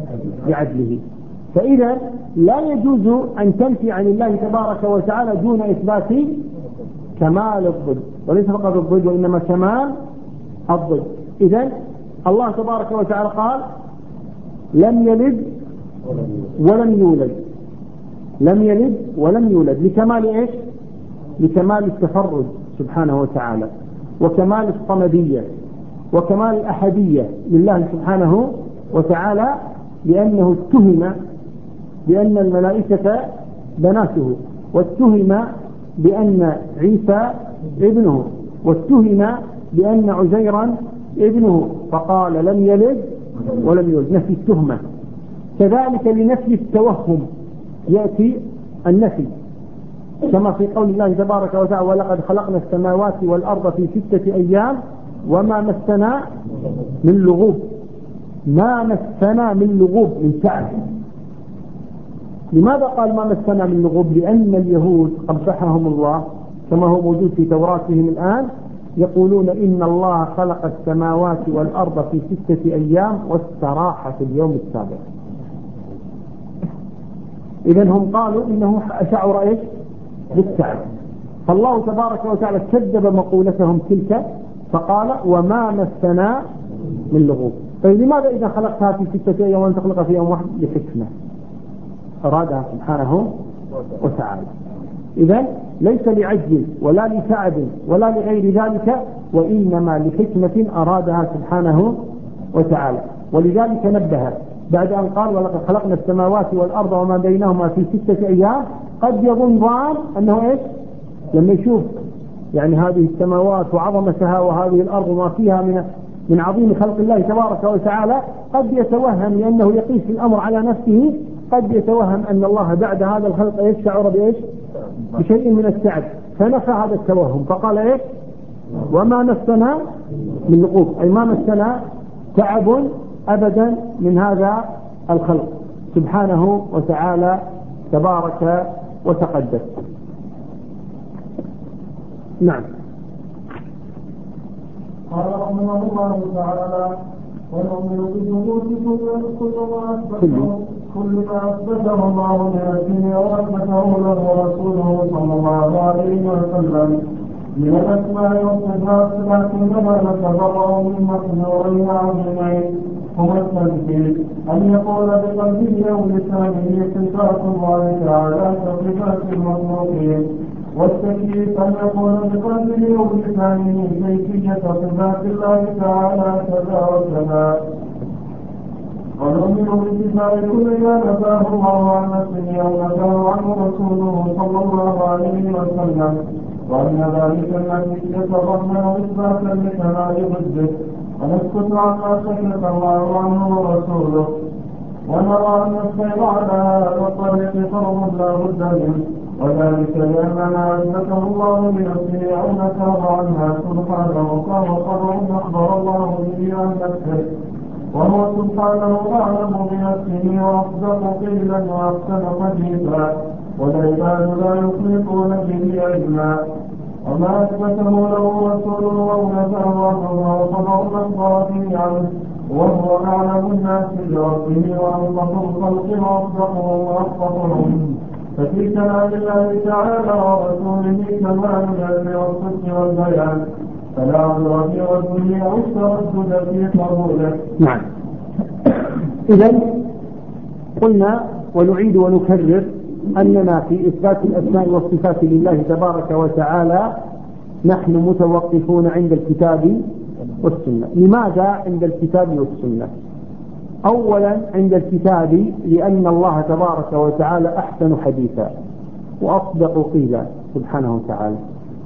بعدله. فإذا لا يجوز أن تنفي عن الله تبارك وتعالى دون إثبات كمال الضد، وليس فقط الضد وإنما كمال الضد. إذن الله تبارك وتعالى قال لم يلد ولم يولد، لم يلد ولم يولد لكمال إيش؟ لكمال التفرد سبحانه وتعالى، وكمال الصمدية، وكمال الأحدية لله سبحانه وتعالى، لأنه اتهم بأن الملائكة بناته، واتهم بأن عيسى ابنه، واتهم بأن عزيرا ابنه، فقال لم يلد ولم يولد، نفي التهمة. كذلك لنفي التوهم يأتي النفي، كما في قول الله تبارك وتعالى ولقد خلقنا السماوات والأرض في ستة أيام وما مسنا من لغوب. ما مسنا من لغوب من تعب. لماذا قال ما مسنا من لغوب؟ لأن اليهود قبحهم الله كما هو موجود في توراتهم الآن، يقولون إن الله خلق السماوات والأرض في ستة أيام واستراح في اليوم السابع. إذن هم قالوا إنه شعر إيش؟ بالتعب. فالله تبارك وتعالى كذب مقولتهم تلك فقال وما مسنا من لغوب. طيب لماذا إذا خلقتها في ستة أيام وأن تخلقها في يوم واحد؟ لحكمة أرادها سبحانه وتعالى. إذن ليس لعجز ولا لتعب ولا لغير ذلك، وإنما لحكمة أرادها سبحانه وتعالى. ولذلك نبه بعد أن قال ولقد خلقنا السماوات والأرض وما بينهما في ستة أيام. قد يظن ظان أنه إيش؟ لما يشوف يعني هذه السماوات وعظمتها وهذه الأرض وما فيها من من عظيم خلق الله تبارك وتعالى، قد يتوهم لأنه يقيس الأمر على نفسه، قد يتوهم أن الله بعد هذا الخلق إيش؟ شعر بإيش؟ بشيء من التعب، فنفى هذا التوهم فقال إيش؟ وما مسنا من لغوب، أي ما مسنا تعب أبدا من هذا الخلق سبحانه وتعالى تبارك وتقدس. نعم. قال رحمه الله تعالى ونؤمن بثبوت كل ما أثبته كل ما أثبته الله لنفسه وأثبته له رسوله صلى الله عليه وسلم من الأسماء والصفات، لكنما نتبرأ من مخلوقين عظيمين هما التنفيذ أن يقول بقلبه أو لسانه صفات الله تعالى كصفات المخلوقين، والتكييف أن يقول بقلبه أو لسانه كيفية صفات الله تعالى كذا وكذا. ونؤمن باتباع كل ما نفاه الله عن نفسه أو نفاه عنه رسوله صلى الله عليه وسلم، وأن ذلك الذي يتضمن إثباتا لكمال ضده، ونسكت عما سكت الله عنه ورسوله، ونرى أن السير على هذا الطريق فرض لا بد منه، وذلك لأن ما أثبته الله لنفسه أو نفاه عنها سبحانه فهو قدر أخبر الله به عن نفسه، وهو سبحانه أعلم بنفسه وأصدق قيلا وأحسن حديثا، والعباد لا يحيطون به علما. وما أثبته له رسوله أو نفاه عنه وهو خبر أخبر به عنه، وهو أعلم الناس بربه وأنصف الخلق وأصدقهم وأصدقهم. ففي كلام الله تعالى ورسوله كمال العلم والصدق والبيان، فلا عذر في رده أو التردد في قبوله. نعم. إذن قلنا ونعيد ونكرر أننا في إثبات الأسماء والصفات لله تبارك وتعالى نحن متوقفون عند الكتاب والسنة. لماذا عند الكتاب والسنة؟ أولا عند الكتاب لأن الله تبارك وتعالى أحسن حديثا وأصدق قيلا سبحانه وتعالى،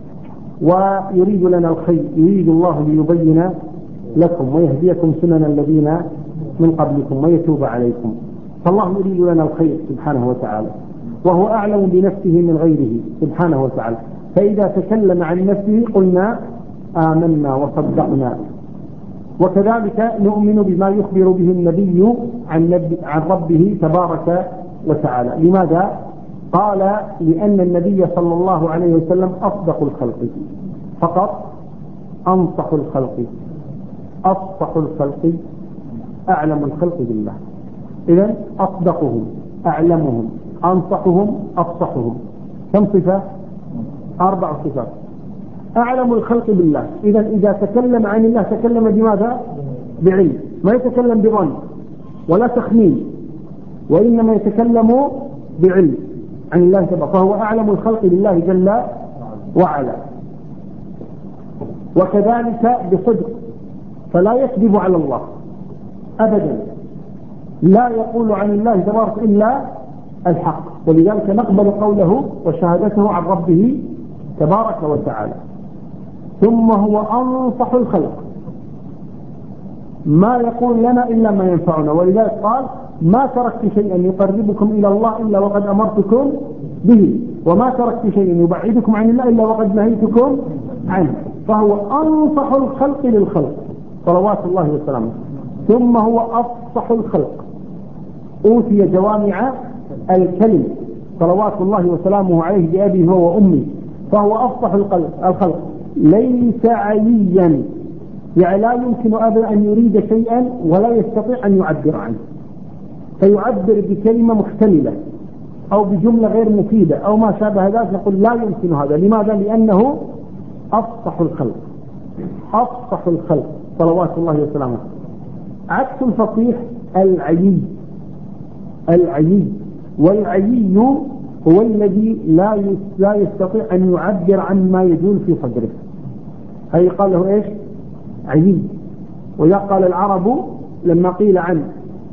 ويريد لنا الخير، يريد الله ليبين لكم ويهديكم سنن الذين من قبلكم ويتوب عليكم، فالله يريد لنا الخير سبحانه وتعالى، وهو أعلم بنفسه من غيره سبحانه وتعالى. فإذا تكلم عن نفسه قلنا آمنا وصدقنا. وكذلك نؤمن بما يخبر به النبي عن, نبي عن ربه تبارك وتعالى. لماذا؟ قال لأن النبي صلى الله عليه وسلم أصدق الخلق فقط، أنصح الخلق، أصح الخلق، أعلم الخلق بالله. إذن أصدقهم، أعلمهم، أنصحهم، أفصحهم. كم صفة؟ أربع صفات. أعلم الخلق بالله، إذن إذا تكلم عن الله تكلم بماذا؟ بعلم، ما يتكلم بظن ولا تخمين، وإنما يتكلم بعلم عن الله تبارك، فهو أعلم الخلق بالله جل وعلا. وكذلك بصدق، فلا يكذب على الله أبدا، لا يقول عن الله تبارك إلا الحق، ولذلك نقبل قوله وشهادته عن ربه تبارك وتعالى. ثم هو أنصح الخلق، ما يقول لنا إلا ما ينفعنا، ولذلك قال ما تركت شيئا يقربكم إلى الله إلا وقد أمرتكم به، وما تركت شيئا يبعدكم عن الله إلا وقد نهيتكم عنه، فهو أنصح الخلق للخلق صلوات الله وسلامه. ثم هو أفصح الخلق، أوتي جوامع الكلم صلوات الله وسلامه عليه بأبيه هو وأمي، فهو أفصح الخلق. ليس عليا، يعني لا يمكن أبدا أن يريد شيئا ولا يستطيع أن يعبر عنه، فيعبر بكلمة محتملة أو بجملة غير مفيدة أو ما شابه ذلك، نقول لا يمكن هذا. لماذا؟ لأنه أفصح الخلق، أفصح الخلق صلوات الله وسلامه. عكس الفصيح العيي، العيي، والعيي هو الذي لا لا يستطيع أن يعبر عن ما يجول في صدره، هي قال له إيش؟ عيي. وإذا قال العرب لما قيل عن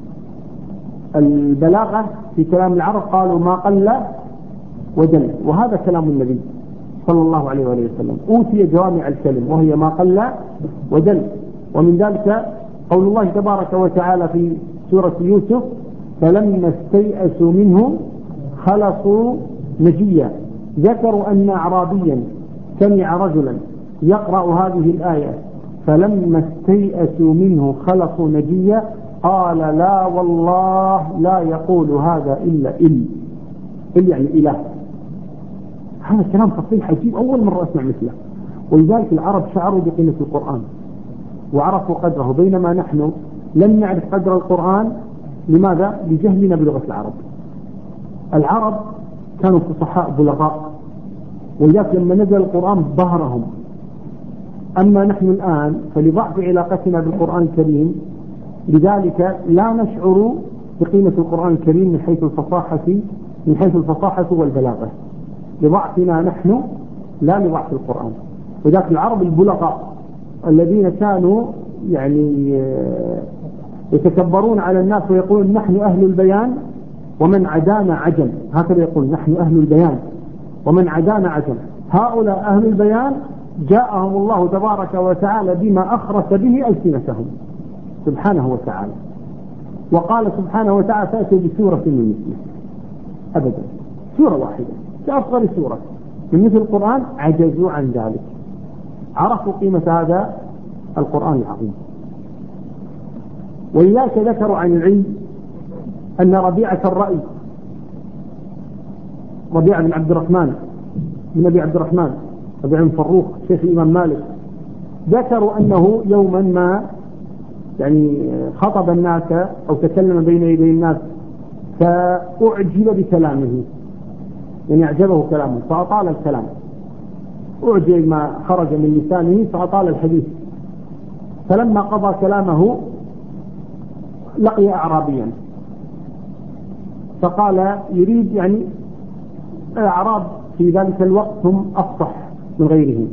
البلاغة في كلام العرب قالوا ما قل ودل، وهذا كلام النبي صلى الله عليه وآله وسلم، أوتي جوامع الكلم وهي ما قل ودل. ومن ذلك قول الله تبارك وتعالى في سورة يوسف فلما استيأسوا منه خلصوا نجيا. ذكروا أن أعرابيا سمع رجلا يقرأ هذه الآية فلما استيأسوا منه خلصوا نجيا، قال لا والله لا يقول هذا إلا إل إل يعني إله. هذا كلام فصيح عجيب، أول مرة أسمع مثله. ولذلك العرب شعروا بقيمة القرآن وعرفوا قدره، بينما نحن لم نعرف قدر القرآن. لماذا؟ لجهلنا بلغة العرب. العرب كانوا فصحاء بلغاء، ولذلك لما نزل القرآن ظهرهم. أما نحن الآن فلضعف علاقتنا بالقرآن الكريم، لذلك لا نشعر بقيمة القرآن الكريم من حيث الفصاحة من حيث الفصاحة والبلاغة، لضعفنا نحن لا لضعف القرآن. وذلك العرب البلغاء الذين كانوا يعني يتكبرون على الناس ويقولون نحن أهل البيان ومن عدانا عجم، هكذا يقول نحن أهل البيان ومن عدانا عجم. هؤلاء أهل البيان جاءهم الله تبارك وتعالى بما أخرس به ألسنتهم سبحانه وتعالى، وقال سبحانه وتعالى فأتوا بسورة من مثله. أبدا سورة واحدة كأصغر سورة من مثل القرآن، عجزوا عن ذلك. عرفوا قيمة هذا القرآن العظيم. ولذلك ذكروا عن العلم أن ربيعة الرأي، ربيعة بن عبد الرحمن بن أبي عبد الرحمن ربيعة بن فروخ شيخ الإمام مالك، ذكروا أنه يوما ما يعني خطب الناس أو تكلم بين يدي الناس فأعجب بكلامه، يعني أعجبه كلامه فأطال الكلام، أعجب ما خرج من لسانه فأطال الحديث. فلما قضى كلامه لقي أعرابيا فقال يريد، يعني الأعراب في ذلك الوقت هم أفصح من غيرهم،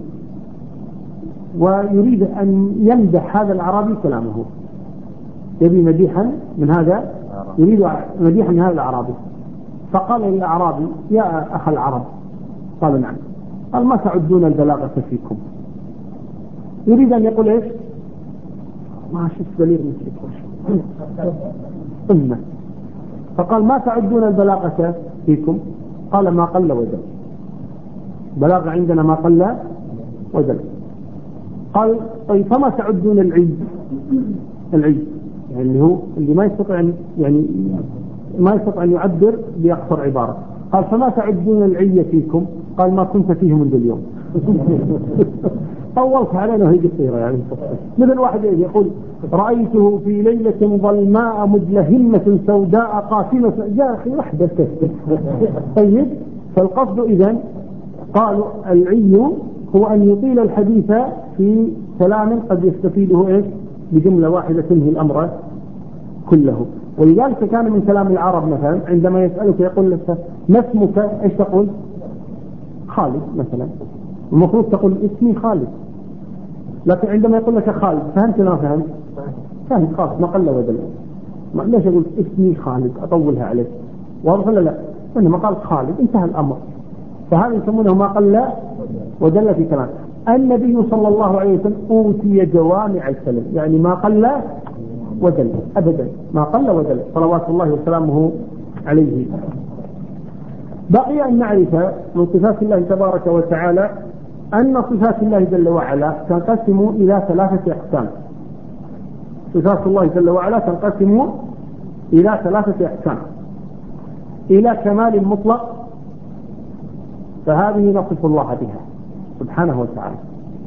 ويريد أن يمدح هذا الأعرابي كلامه، يبي مديحا من هذا، يريد مديحا من هذا الأعرابي. فقال للأعرابي يا أخ العرب، قال نعم، قال ما تعدون البلاغة فيكم. يريد أن يقول إيش؟ ما شفت بليغ مثلك أمة. فقال ما تعدون البلاغة فيكم؟ قال ما قل وزل، بلاغة عندنا ما قل وزل. قال طيب فما تعدون العيد؟ العيد يعني اللي هو اللي ما يستطيع يعني ما يستطيع أن يعبر بأقصر عبارة. قال فما تعدون العية فيكم؟ قال ما كنت فيه منذ اليوم. طولت علينا وهي قصيرة يعني. مثل واحد يقول رأيته في ليلة ظلماء مدلهمة سوداء قاسمة، يا أخي وحدة تكتب. طيب، فالقصد إذن قالوا العي هو أن يطيل الحديث في كلام قد يستفيده إيش بجملة واحدة تنهي الأمر كله. ولذلك كان من كلام العرب مثلا عندما يسألك يقول لك ما اسمك، ايش تقول؟ خالد مثلا، المفروض تقول اسمي خالد، لكن عندما يقول لك خالد فهمت ما فهمت؟ فهمت خلاص، ما قل ودل. ما ليش اقول اسمي خالد اطولها عليك؟ واضح ولا لا؟ انما قال خالد انتهى الامر. فهذا يسمونه ما قل ودل في كلام. النبي صلى الله عليه وسلم اوتي جوامع الكلم، يعني ما قل ودل ابدا، ما قل ودل صلوات الله وسلامه عليه. بقي ان نعرف من صفات الله تبارك وتعالى ان صفات الله جل وعلا تنقسم الى ثلاثه اقسام. صفات الله جل وعلا تنقسم الى ثلاثه اقسام: الى كمال مطلق، فهذه نصف الله بها سبحانه وتعالى.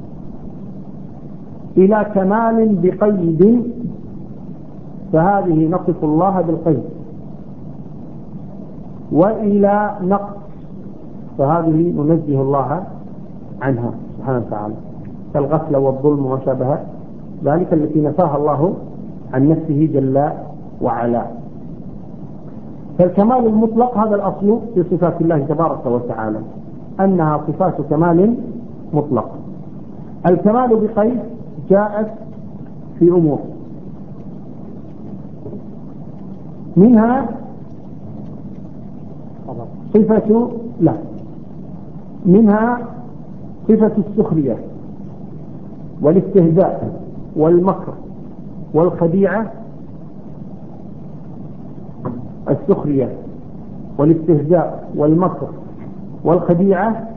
الى كمال بقيد، فهذه نصف الله بالقيد. وإلى نقص، فهذه ننزه الله عنها سبحانه وتعالى، كالغفل والظلم وما شابه ذلك التي نفاها الله عن نفسه جل وعلا. فالكمال المطلق هذا الأصل في صفات الله تبارك وتعالى، أنها صفات كمال مطلق. الكمال بقيد جاءت في أمور، منها صفة لا منها صفة السخرية والاستهزاء والمكر والخديعة. السخرية والاستهزاء والمكر والخديعة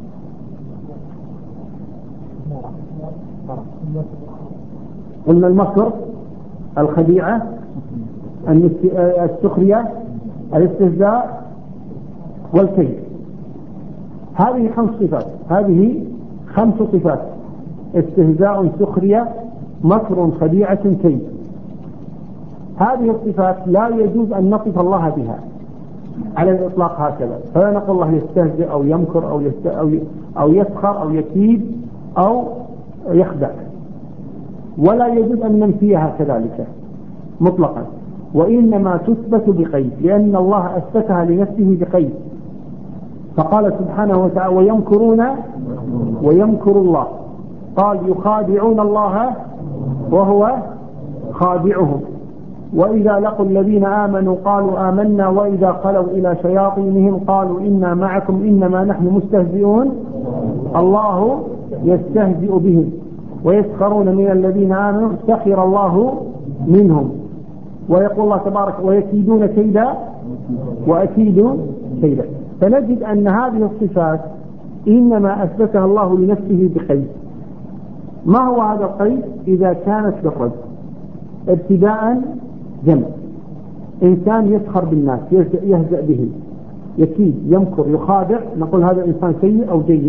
قلنا المكر، الخديعة، السخرية، الاستهزاء والكيد. هذه خمس صفات، هذه خمس صفات: استهزاء، سخرية، مكر، خديعة، كيد. هذه الصفات لا يجوز أن نصف الله بها على الإطلاق هكذا، فلا نقول الله يستهزئ أو يمكر أو, يست... أو, ي... أو يسخر أو يكيد أو يخدع، ولا يجوز أن ننفيها كذلك مطلقا، وإنما تثبت بقيد، لأن الله أثبتها لنفسه بقيد. فقال سبحانه وتعالى ويمكرون ويمكر الله، قال يخادعون الله وهو خادعهم، وإذا لقوا الذين آمنوا قالوا آمنا وإذا خلوا إلى شياطينهم قالوا إنا معكم إنما نحن مستهزئون الله يستهزئ بهم ويسخرون من الذين آمنوا سخر الله منهم. ويقول الله تبارك ويكيدون كيدا وأكيد كيدا. فنجد أن هذه الصفات إنما أثبتها الله لنفسه بقيد. ما هو هذا القيد؟ إذا كانت بالرد ابتداء جمع، إنسان يسخر بالناس يهزأ بهم، يكيد، يمكر، يخادع، نقول هذا إنسان سيء أو جيد؟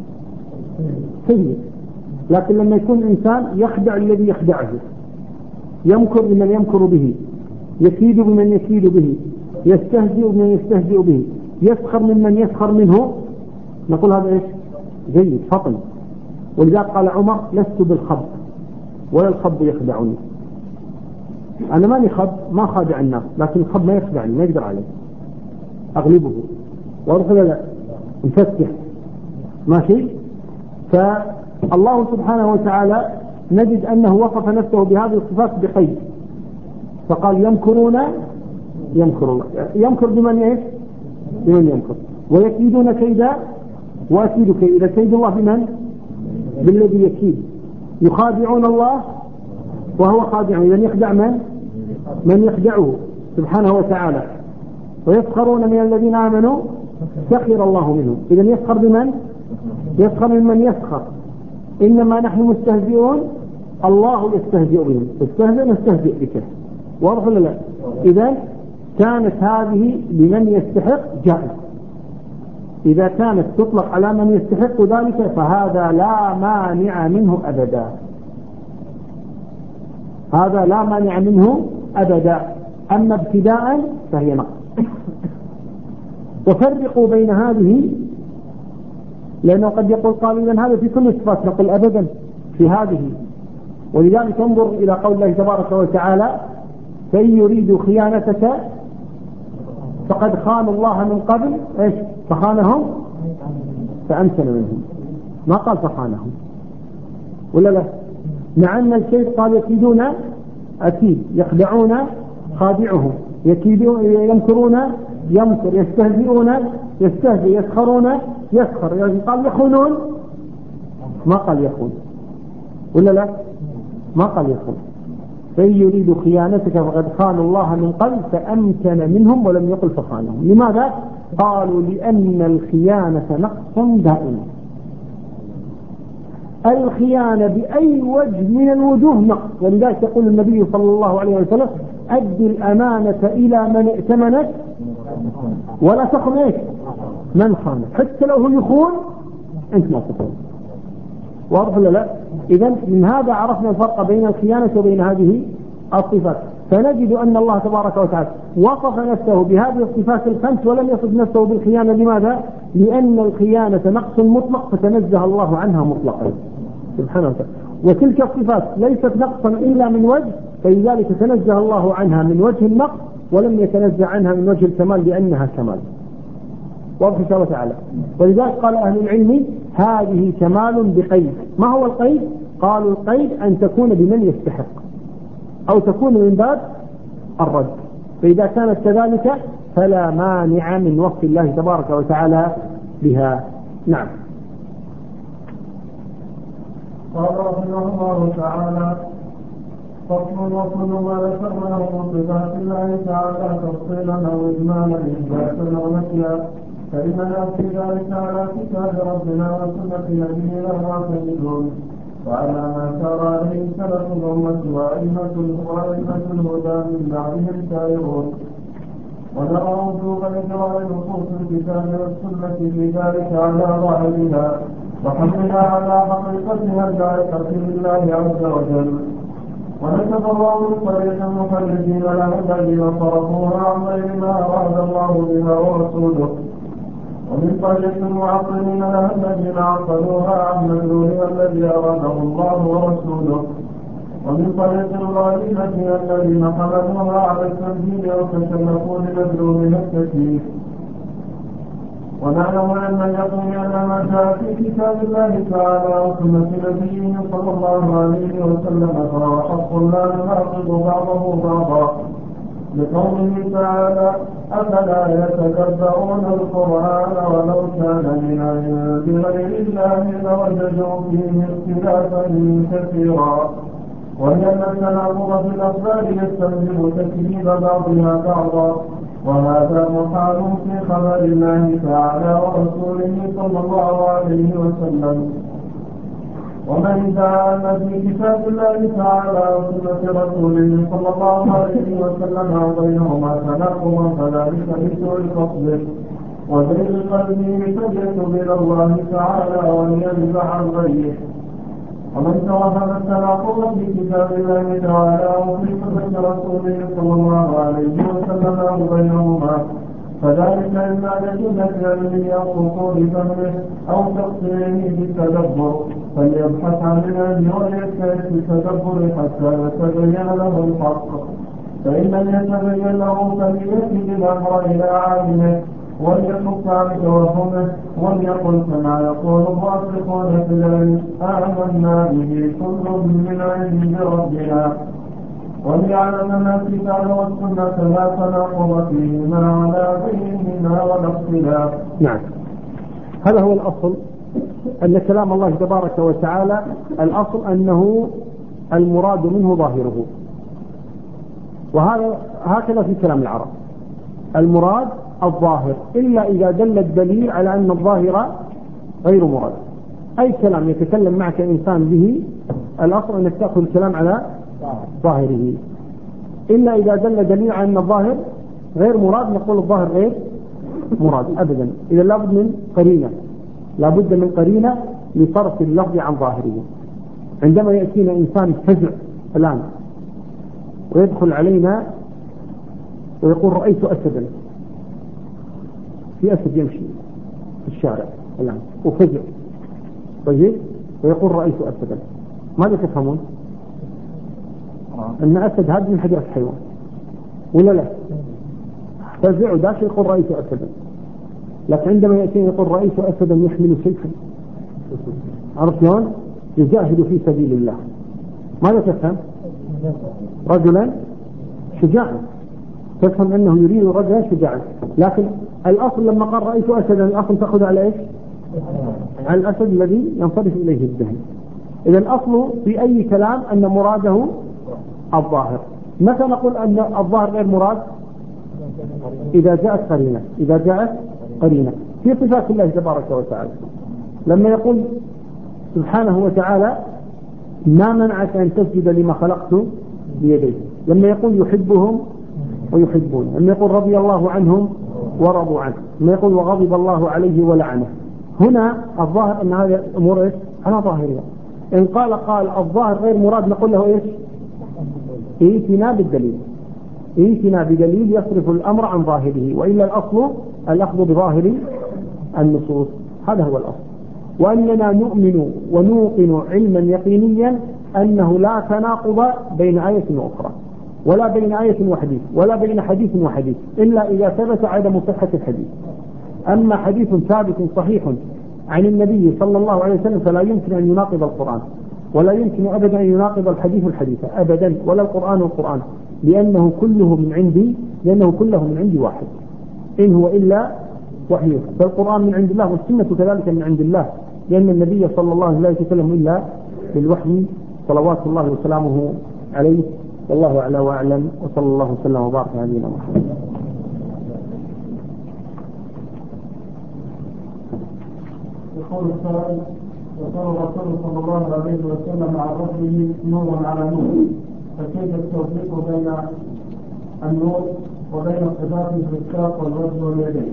سيء. لكن لما يكون إنسان يخدع الذي يخدعه، يمكر بمن يمكر به، يكيد بمن يكيد به، يستهزئ بمن يستهزئ به، يسخر ممن يسخر منه، نقول هذا إيش؟ جيد، فطن. ولذلك قال عمر لست بالخب ولا الخب يخدعني. أنا ماني خب، ما خادع الناس، لكن الخب ما يخدعني، ما يقدر عليه، أغلبه واضح ولا لا؟ مفتح ماشي. فالله سبحانه وتعالى نجد أنه وصف نفسه بهذه الصفات بقيد، فقال يمكرون يمكر الله، يمكر بمن ايش؟ بمن يمكر. ويكيدون كيدا وأكيد كيدا. كيد الله بمن؟ بالذي يكيد. يخادعون الله وهو خادع، إذن يخدع من؟ من يخدعه سبحانه وتعالى. ويسخرون من الذين آمنوا سخر الله منهم، إذن يسخر بمن؟ يسخر ممن يسخر. إنما نحن مستهزئون الله يستهزئ بهم، استهزئ نستهزئ بك، واضح ولا لا؟ إذن كانت هذه لمن يستحق جائز. إذا كانت تطلق على من يستحق ذلك فهذا لا مانع منه أبدا، هذا لا مانع منه أبدا. أما ابتداء فهي نقص. وفرقوا بين هذه، لأنه قد يقول قائلا هذا في كل الصفات، نقول أبدا في هذه. ولذلك انظر إلى قول الله تبارك وتعالى فإن يريدوا خيانتك فقد خانوا الله من قبل إيش فخانهم فأمكن منهم، ما قال فخانهم ولا لا؟ مع أن الشيء قال يكيدون أكيد، يخدعون خادعهم، يكيدون يمكرون يمكر، يستهزئون يستهزئ، يسخرون يسخر، يعني قال يخونون ما قال يخون ولا لا؟ ما قال يخون. فإن يريدوا خيانتك فقد خانوا الله من قبل فأمكن منهم، ولم يقل فخانهم. لماذا؟ قالوا لأن الخيانة نقص دائم، الخيانة بأي وجه من الوجوه نقص. ولذلك يقول النبي صلى الله عليه وسلم أدي الأمانة إلى من ائتمنك ولا تخن إيش من خانك، حتى لو هو يخون أنت ما تخون. واضح ولا لا؟ إذن من هذا عرفنا الفرق بين الخيانة وبين هذه الصفات. فنجد أن الله تبارك وتعالى وصف نفسه بهذه الصفات الخمس ولم يصف نفسه بالخيانة. لماذا؟ لأن الخيانة نقص مطلق فتنزه الله عنها مطلقا سبحانه وتعالى، وتلك الصفات ليست نقصا إلا من وجه، فلذلك تنزه الله عنها من وجه النقص ولم يتنزه عنها من وجه الكمال لأنها كمال. واضح سبحانه وتعالى. ولذلك قال أهل العلم هذه كمال بقيد. ما هو القيد؟ قالوا القيد أن تكون بمن يستحق أو تكون من باب الرد، فإذا كانت كذلك فلا مانع من وصف الله تبارك وتعالى بها. نعم. قال رحمه الله تعالى فصل وكل ما ذكرناه من صفات الله تعالى تفصيلا أو إجمالا إثباتا أو نفيا فإننا في ذلك على كتاب ربنا وسنة نبينا معتمدون، وعلى ما سار عليه سلف الأمة وأئمة الهدى من بعدهم سائرون. ونرى وجوب إجراء نصوص الكتاب والسنة في ذلك على ظاهرها وحملها على حقيقتها اللائقة لله عز وجل. ونتبرأ من طريق المخلدين لها الذين صرفوها عن غير ما أراد الله بها ورسوله، ومن طريق المعطلين لها الذين عطلوها عن مدلولها الذي أراده الله ورسوله، ومن طريق الغالبة الذين حملوها على التنزيل وتشرفوا لمدلولها التكليف. ونعلم أن اليقين أن ما جاء في كتاب الله تعالى وسنة نبيه صلى الله عليه وسلم فهو حق لا يناقض بعضه بعضا، لقوله تعالى أفلا يتدبرون القرآن ولو كان من عند غير الله لوجدوا فيه اختلافا كثيرا. وهي أن التناقض في الأخبار يستلزم تكذيب بعضها بعضا، وهذا محال في خبر الله تعالى ورسوله صلى الله عليه وسلم. ومن ادعى أن في كتاب الله تعالى وسنة رسوله صلى الله عليه وسلم بينهما تناقضا فذلك لسوء قصده وذيل قلبه فليتب إلى الله تعالى ولينزع عن غيره. ومن توهم التناقض في كتاب الله تعالى وفي سنة رسوله صلى الله عليه وسلم بينهما فذلك إما لجنة علمه أو قصور فهمه أو تقصيره بالتدبر، فليبحث عن العلم وليجتهد بالتدبر حتى يتبين له الحق، فإن لم يتبين له فليأتي بالأمر إلى عالمه وليحث عن توهمه وليقل كما يقول الراسخون في العلم آمنا به كل من عند ربنا، وليعلم أن الكتاب والسنة لا تناقض فيهما ولا بينهما ولا اختلاف. نعم، هذا هو الأصل، أن كلام الله تبارك وتعالى الأصل أنه المراد منه ظاهره، وهذا هكذا في كلام العرب، المراد الظاهر إلا إذا دل الدليل على أن الظاهر غير مراد. أي كلام يتكلم معك إنسان به الأصل أنك تأخذ الكلام على ظاهره، إلا إذا دل دليل على أن الظاهر غير مراد نقول الظاهر غير مراد أبدا. إذا لابد من قرينة، لابد من قرينة لصرف اللفظ عن ظاهره. عندما يأتينا إنسان فزع الآن ويدخل علينا ويقول رأيت أسدا، في أسد يمشي في الشارع الآن وفزع، طيب، ويقول رأيت أسدا، ماذا تفهمون؟ أن أسد هذا من حديث الحيوان ولا لا؟ فزع ذاك يقول رأيت أسدا. لكن عندما يأتي يقول رأيت أسدا يحمل سيفا، عرفت شلون؟ يجاهد في سبيل الله، ماذا تفهم؟ رجلا شجاعا، تفهم أنه يريد رجلا شجاعا. لكن الأصل لما قال رأيت أسدا، الأصل تأخذ على إيش؟ على الأسد الذي ينصرف إليه الذهن. إذا الأصل في أي كلام أن مراده الظاهر. متى نقول أن الظاهر غير مراد؟ إذا جاءت قرينة، إذا جاءت قرينة في صفات الله تبارك وتعالى. لما يقول سبحانه وتعالى ما منعك أن تسجد لما خلقت بيدي، لما يقول يحبهم ويحبون، لما يقول رضي الله عنهم ورضوا عنه، لما يقول وغضب الله عليه ولعنه، هنا الظاهر أن هذا الأمور إيش؟ أنا ظاهرية. إن قال قال الظاهر غير مراد نقول له إيش؟ ائتنا بالدليل، ائتنا بدليل يصرف الأمر عن ظاهره، وإلا الأصل الأخذ بظاهر النصوص، هذا هو الأصل. وأننا نؤمن ونوقن علما يقينيا أنه لا تناقض بين آية وأخرى، ولا بين آية وحديث، ولا بين حديث وحديث، إلا إذا ثبت عدم صحة الحديث. أما حديث ثابت صحيح عن النبي صلى الله عليه وسلم فلا يمكن أن يناقض القرآن، ولا يمكن أبدا أن يناقض الحديث الحديث أبدا، ولا القرآن القرآن، لأنه كله من عندي، لأنه كله من عندي واحد، إن هو إلا وحي. فالقرآن من عند الله والسنة كذلك من عند الله، لأن النبي صلى الله عليه وسلم إلا بالوحي صلوات الله وسلامه عليه. والله أعلى وأعلم، وصلى الله وسلم وبارك على نبينا محمد. يقول السائل: وقال الرسول صلى الله عليه وسلم عن ربه نور على نور، فكيف التوفيق بين النور وبين صفات الرزاق والوجه واليدين؟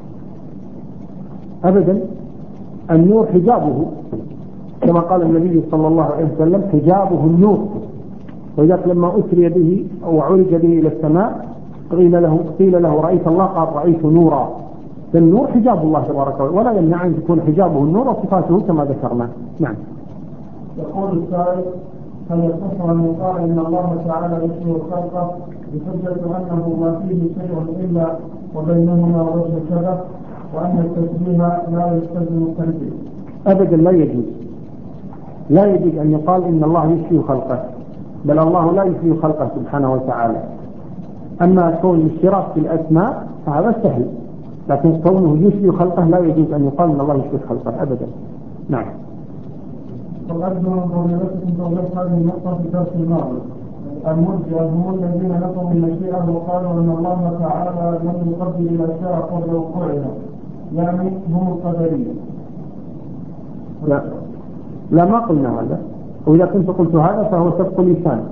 أبدا، النور حجابه كما قال النبي صلى الله عليه وسلم حجابه النور. وإذا لما أسري به أو عرج به إلى السماء قيل له قيل له رأيت الله؟ قال رأيت نورا. فالنور حجاب الله تبارك وتعالى، ولا يمنع أن تكون حجابه النور وصفاته كما ذكرنا. نعم. يقول السائل: هل يصح أن يقال إن الله تعالى يشبه خلقه بحجة أنه ما فيه شيء إلا وبينهما وجه الشبه، وأن التشبيه لا يستلزم التنزيه؟ أبدا، لا يجوز، لا يجوز أن يقال إن الله يشبه خلقه، بل الله لا يشبه خلقه سبحانه وتعالى. أما كون الاشتراك في الأسماء فهذا سهل، لكن كونه يشبه خلقه لا يجوز أن يقال إن الله يشبه خلقه أبدا. نعم. فالأرجو من ضرورتكم توضيح هذه النقطة في درس الماضي. المرجئة هم الذين نفوا المشيئة وقالوا أن الله تعالى لم يقدر الأشياء قبل وقوعها، يعني هم القدرية. لا لا ما قلنا هذا، وإذا كنت قلت هذا فهو سبق لسان.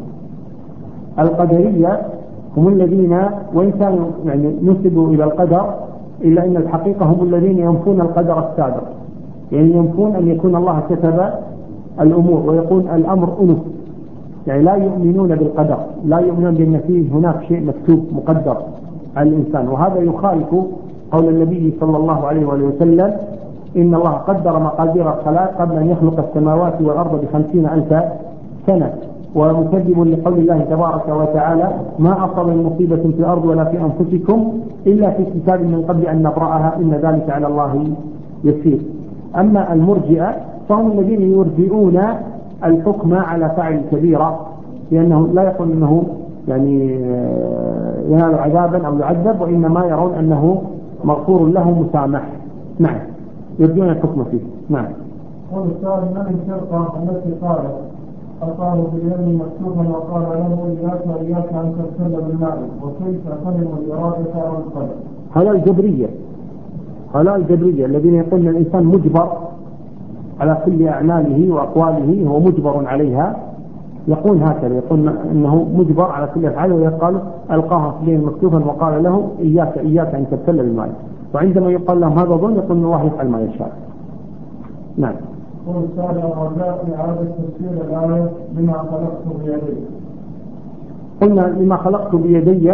القدرية هم الذين وإن كانوا يعني نسبوا إلى القدر، إلا أن الحقيقة هم الذين ينفون القدر السابق، يعني ينفون أن يكون الله كتب الأمور، ويكون الأمر أنف، يعني لا يؤمنون بالقدر، لا يؤمنون بأن فيه هناك شيء مكتوب مقدر على الإنسان. وهذا يخالف قول النبي صلى الله عليه وسلم: إن الله قدر مقادير الخلائق قبل أن يخلق السماوات والأرض بخمسين ألف سنة. ومكذب لقول الله تبارك وتعالى: ما أصاب المصيبة في الأرض ولا في أنفسكم إلا في كتاب من قبل أن نبرأها إن ذلك على الله يسير. أما المرجئة فهم الذين يرجئون الحكم على فاعل كبيرة، لأنه لا يقول أنه يعني ينال عذابا أو يعذب، وإنما يرون أنه مغفور له مسامح. نعم، يرجون الحكم فيه. نعم. والسؤال: من الفرقة التي قالت أصاب باليمين مكتوبا وقال له إياك وإياك أن تبتل بالماء، وكيف فهموا الإرادة أو القدر؟ هؤلاء الجبرية، هؤلاء الجبرية الذين يقولون الإنسان مجبر على كل أعماله وأقواله، هو مجبر عليها، يقول هكذا، يقول أنه مجبر على كل أفعاله، ويقال ألقاها في اليمين مكتوبا وقال له إياك إياك أن تبتل بالماء. وعندما يقال لهم هذا ظن يقول الله يفعل ما يشاء. نعم. والسابع الرجاء إعادة تفسير الآية لما خلقت بيدي. قلنا لما خلقت بيدي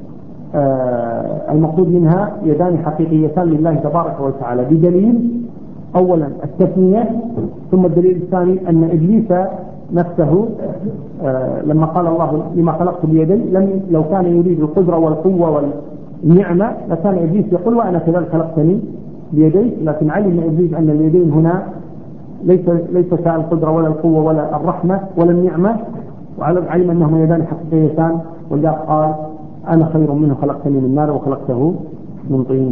آه المقصود منها يدان حقيقيتان لله تبارك وتعالى بدليل أولا التثنية، ثم الدليل الثاني أن إبليس نفسه آه لما قال الله لما خلقت بيدي لم لو كان يريد القدرة والقوة والنعمة لكان إبليس يقول وأنا كذلك خلقتني بيدي، لكن علم إبليس أن اليدين هنا ليس ليس القدرة ولا القوة ولا الرحمة ولا النعمة، وعلم أنهما يدان حقيقيتان، ولذلك قال أنا خير منه خلقتني من نار وخلقته من طين.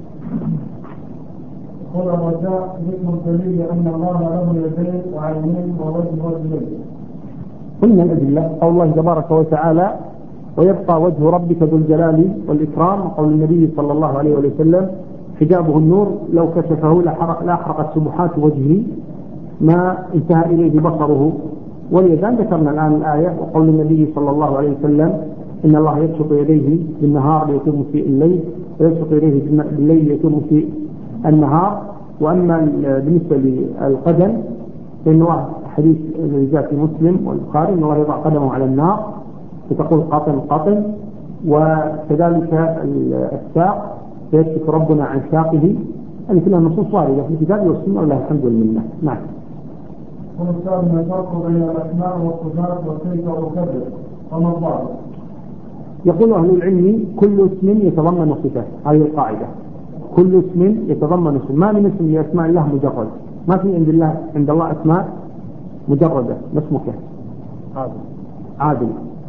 قل الرجاء ذكر الدليل أن الله له يدين وعينين ووجه ورجلين. قلنا الأدلة قول الله تبارك وتعالى ويبقى وجه ربك ذو الجلال والإكرام، وقول النبي صلى الله عليه وسلم حجابه النور لو كشفه لأحرقت سبحات وجهه ما انتهى إليه بصره. واليدان ذكرنا الآن الآية وقول النبي صلى الله عليه وسلم إن الله يبسط يديه بالنهار ليتم في الليل ويبسط يديه بالليل ليتم في النهار. وأما بالنسبة للقدم فإنه حديث جاء في مسلم والبخاري إن الله يضع قدمه على النار فتقول قاطن قاطن، وكذلك الساق فيكشف ربنا عن ساقه. يعني كلها نصوص واردة في الكتاب والسنة ولله الحمد والمنة. نعم. ونستعد من الفرق بين الأسماء والصفات وكيف وكذا وما الضابط؟ يقول أهل العلم كل اسم يتضمن صفة، هذه القاعدة، كل اسم يتضمن صفة، ما من اسم لأسماء الله مجرد، ما في عند الله عند الله أسماء مجردة. ما اسمك؟ عادل. عادل.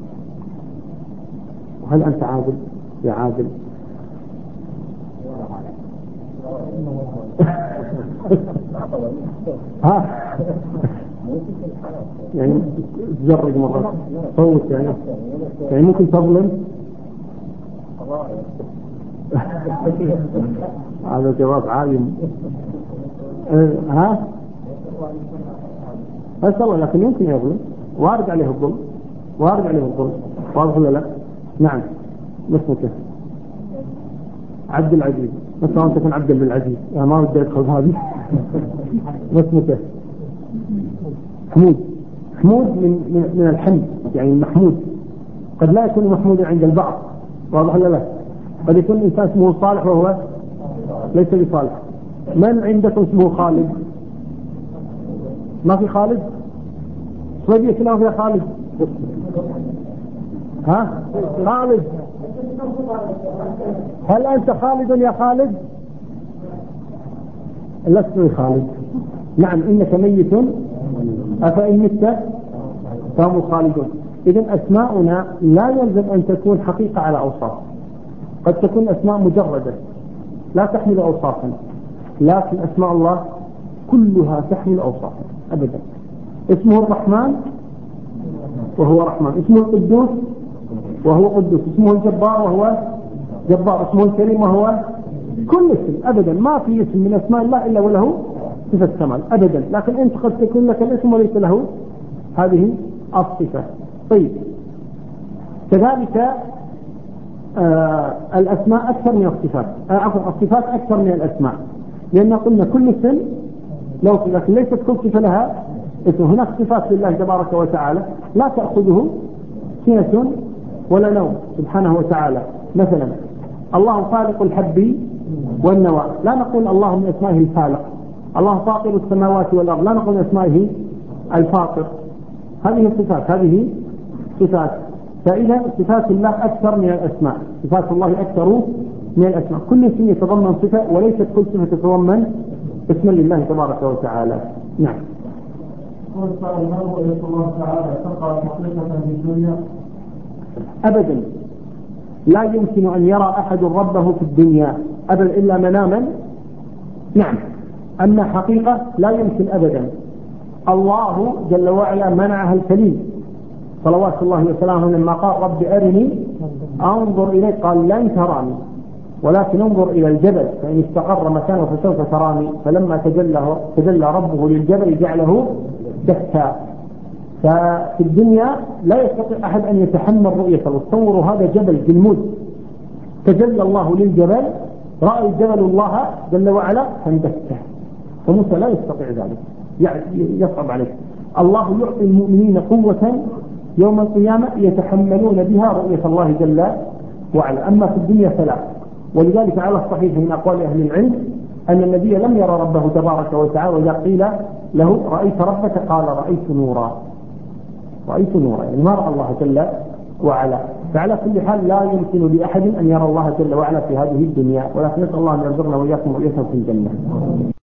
وهل أنت عادل يا عادل؟ ها يعني تجرد مرة صوت يعني يعني ممكن تظلم. هذا جواب عالم. ها بس الله لكن يمكن يظلم، وارد عليه الظلم، وارد عليه الظلم، واضح ولا لا؟ نعم. ما اسمك؟ عبد العزيز. مثلا أنت تكون عبد العزيز يعني ما بدي أدخل هذه. ما اسمك؟ حمود. حمود من من, من الحمد يعني المحمود، قد لا يكون محمودا عند البعض، واضح ولا لا؟ قد يكون إنسان اسمه صالح وهو ليس بصالح. من عندكم اسمه خالد؟ ما في خالد؟ سويدية كلها فيها خالد. ها خالد؟ هل أنت خالد يا خالد؟ لست خالد. نعم إنك ميت أفإن مت فهم خالدون. إذن أسماؤنا لا يلزم أن تكون حقيقة على أوصاف، قد تكون أسماء مجردة لا تحمل أوصافا، لكن أسماء الله كلها تحمل أوصافا أبدا. اسمه الرحمن وهو رحمن، اسمه القدوس وهو قدوس، اسمه الجبار وهو جبار، اسمه الكريم وهو كل اسم أبدا. ما في اسم من أسماء الله إلا وله صفة كمال أبدا، لكن أنت قد تكون لك الاسم وليس له هذه الصفة. طيب كذلك آه الأسماء أكثر من الصفات، عفوا آه الصفات أكثر من الأسماء، لأن قلنا كل اسم لو لكن ليست كل صفة لها اسم. هناك صفات لله تبارك وتعالى لا تأخذه سنة ولا نوم سبحانه وتعالى. مثلا الله خالق الحب والنوى، لا نقول الله من أسمائه الخالق. الله فاطر السماوات والأرض، لا نقول من أسمائه الفاطر. هذه الصفات، هذه صفات. فإذا صفات الله أكثر من الأسماء، صفات الله أكثر من الأسماء. كل اسم يتضمن صفة وليست كل صفة تتضمن اسما لله تبارك وتعالى. نعم. قل فالمرء إلى الله تعالى تقع حقيقة في الدنيا؟ أبدا، لا يمكن أن يرى أحد ربه في الدنيا أبدا إلا مناما. نعم، أما حقيقة لا يمكن أبدا. الله جل وعلا منعها الكليم صلوات الله وسلامه لما قال رب أرني أنظر إليك، قال لن تراني ولكن انظر إلى الجبل فإن استقر مكانه فسوف تراني. فلما تجلى تجلى ربه للجبل جعله دكا. ففي الدنيا لا يستطيع أحد أن يتحمل رؤية الله. تصوروا هذا جبل جلمود، تجلى الله للجبل رأى الجبل الله جل وعلا فاندكه، فموسى لا يستطيع ذلك، يعني يصعب عليه. الله يعطي المؤمنين قوة يوم القيامة يتحملون بها رؤية الله جل وعلا، أما في الدنيا فلا. ولذلك على الصحيح من أقوال أهل العلم أن النبي لم يرى ربه تبارك وتعالى، وإذا قيل له رأيت ربك قال رأيت نورا، رأيت نورا، يعني ما رأى الله جل وعلا. فعلى كل حال لا يمكن لأحد أن يرى الله جل وعلا في هذه الدنيا، ولكن نسأل الله أن يرزقنا وإياكم رؤيته في الجنة.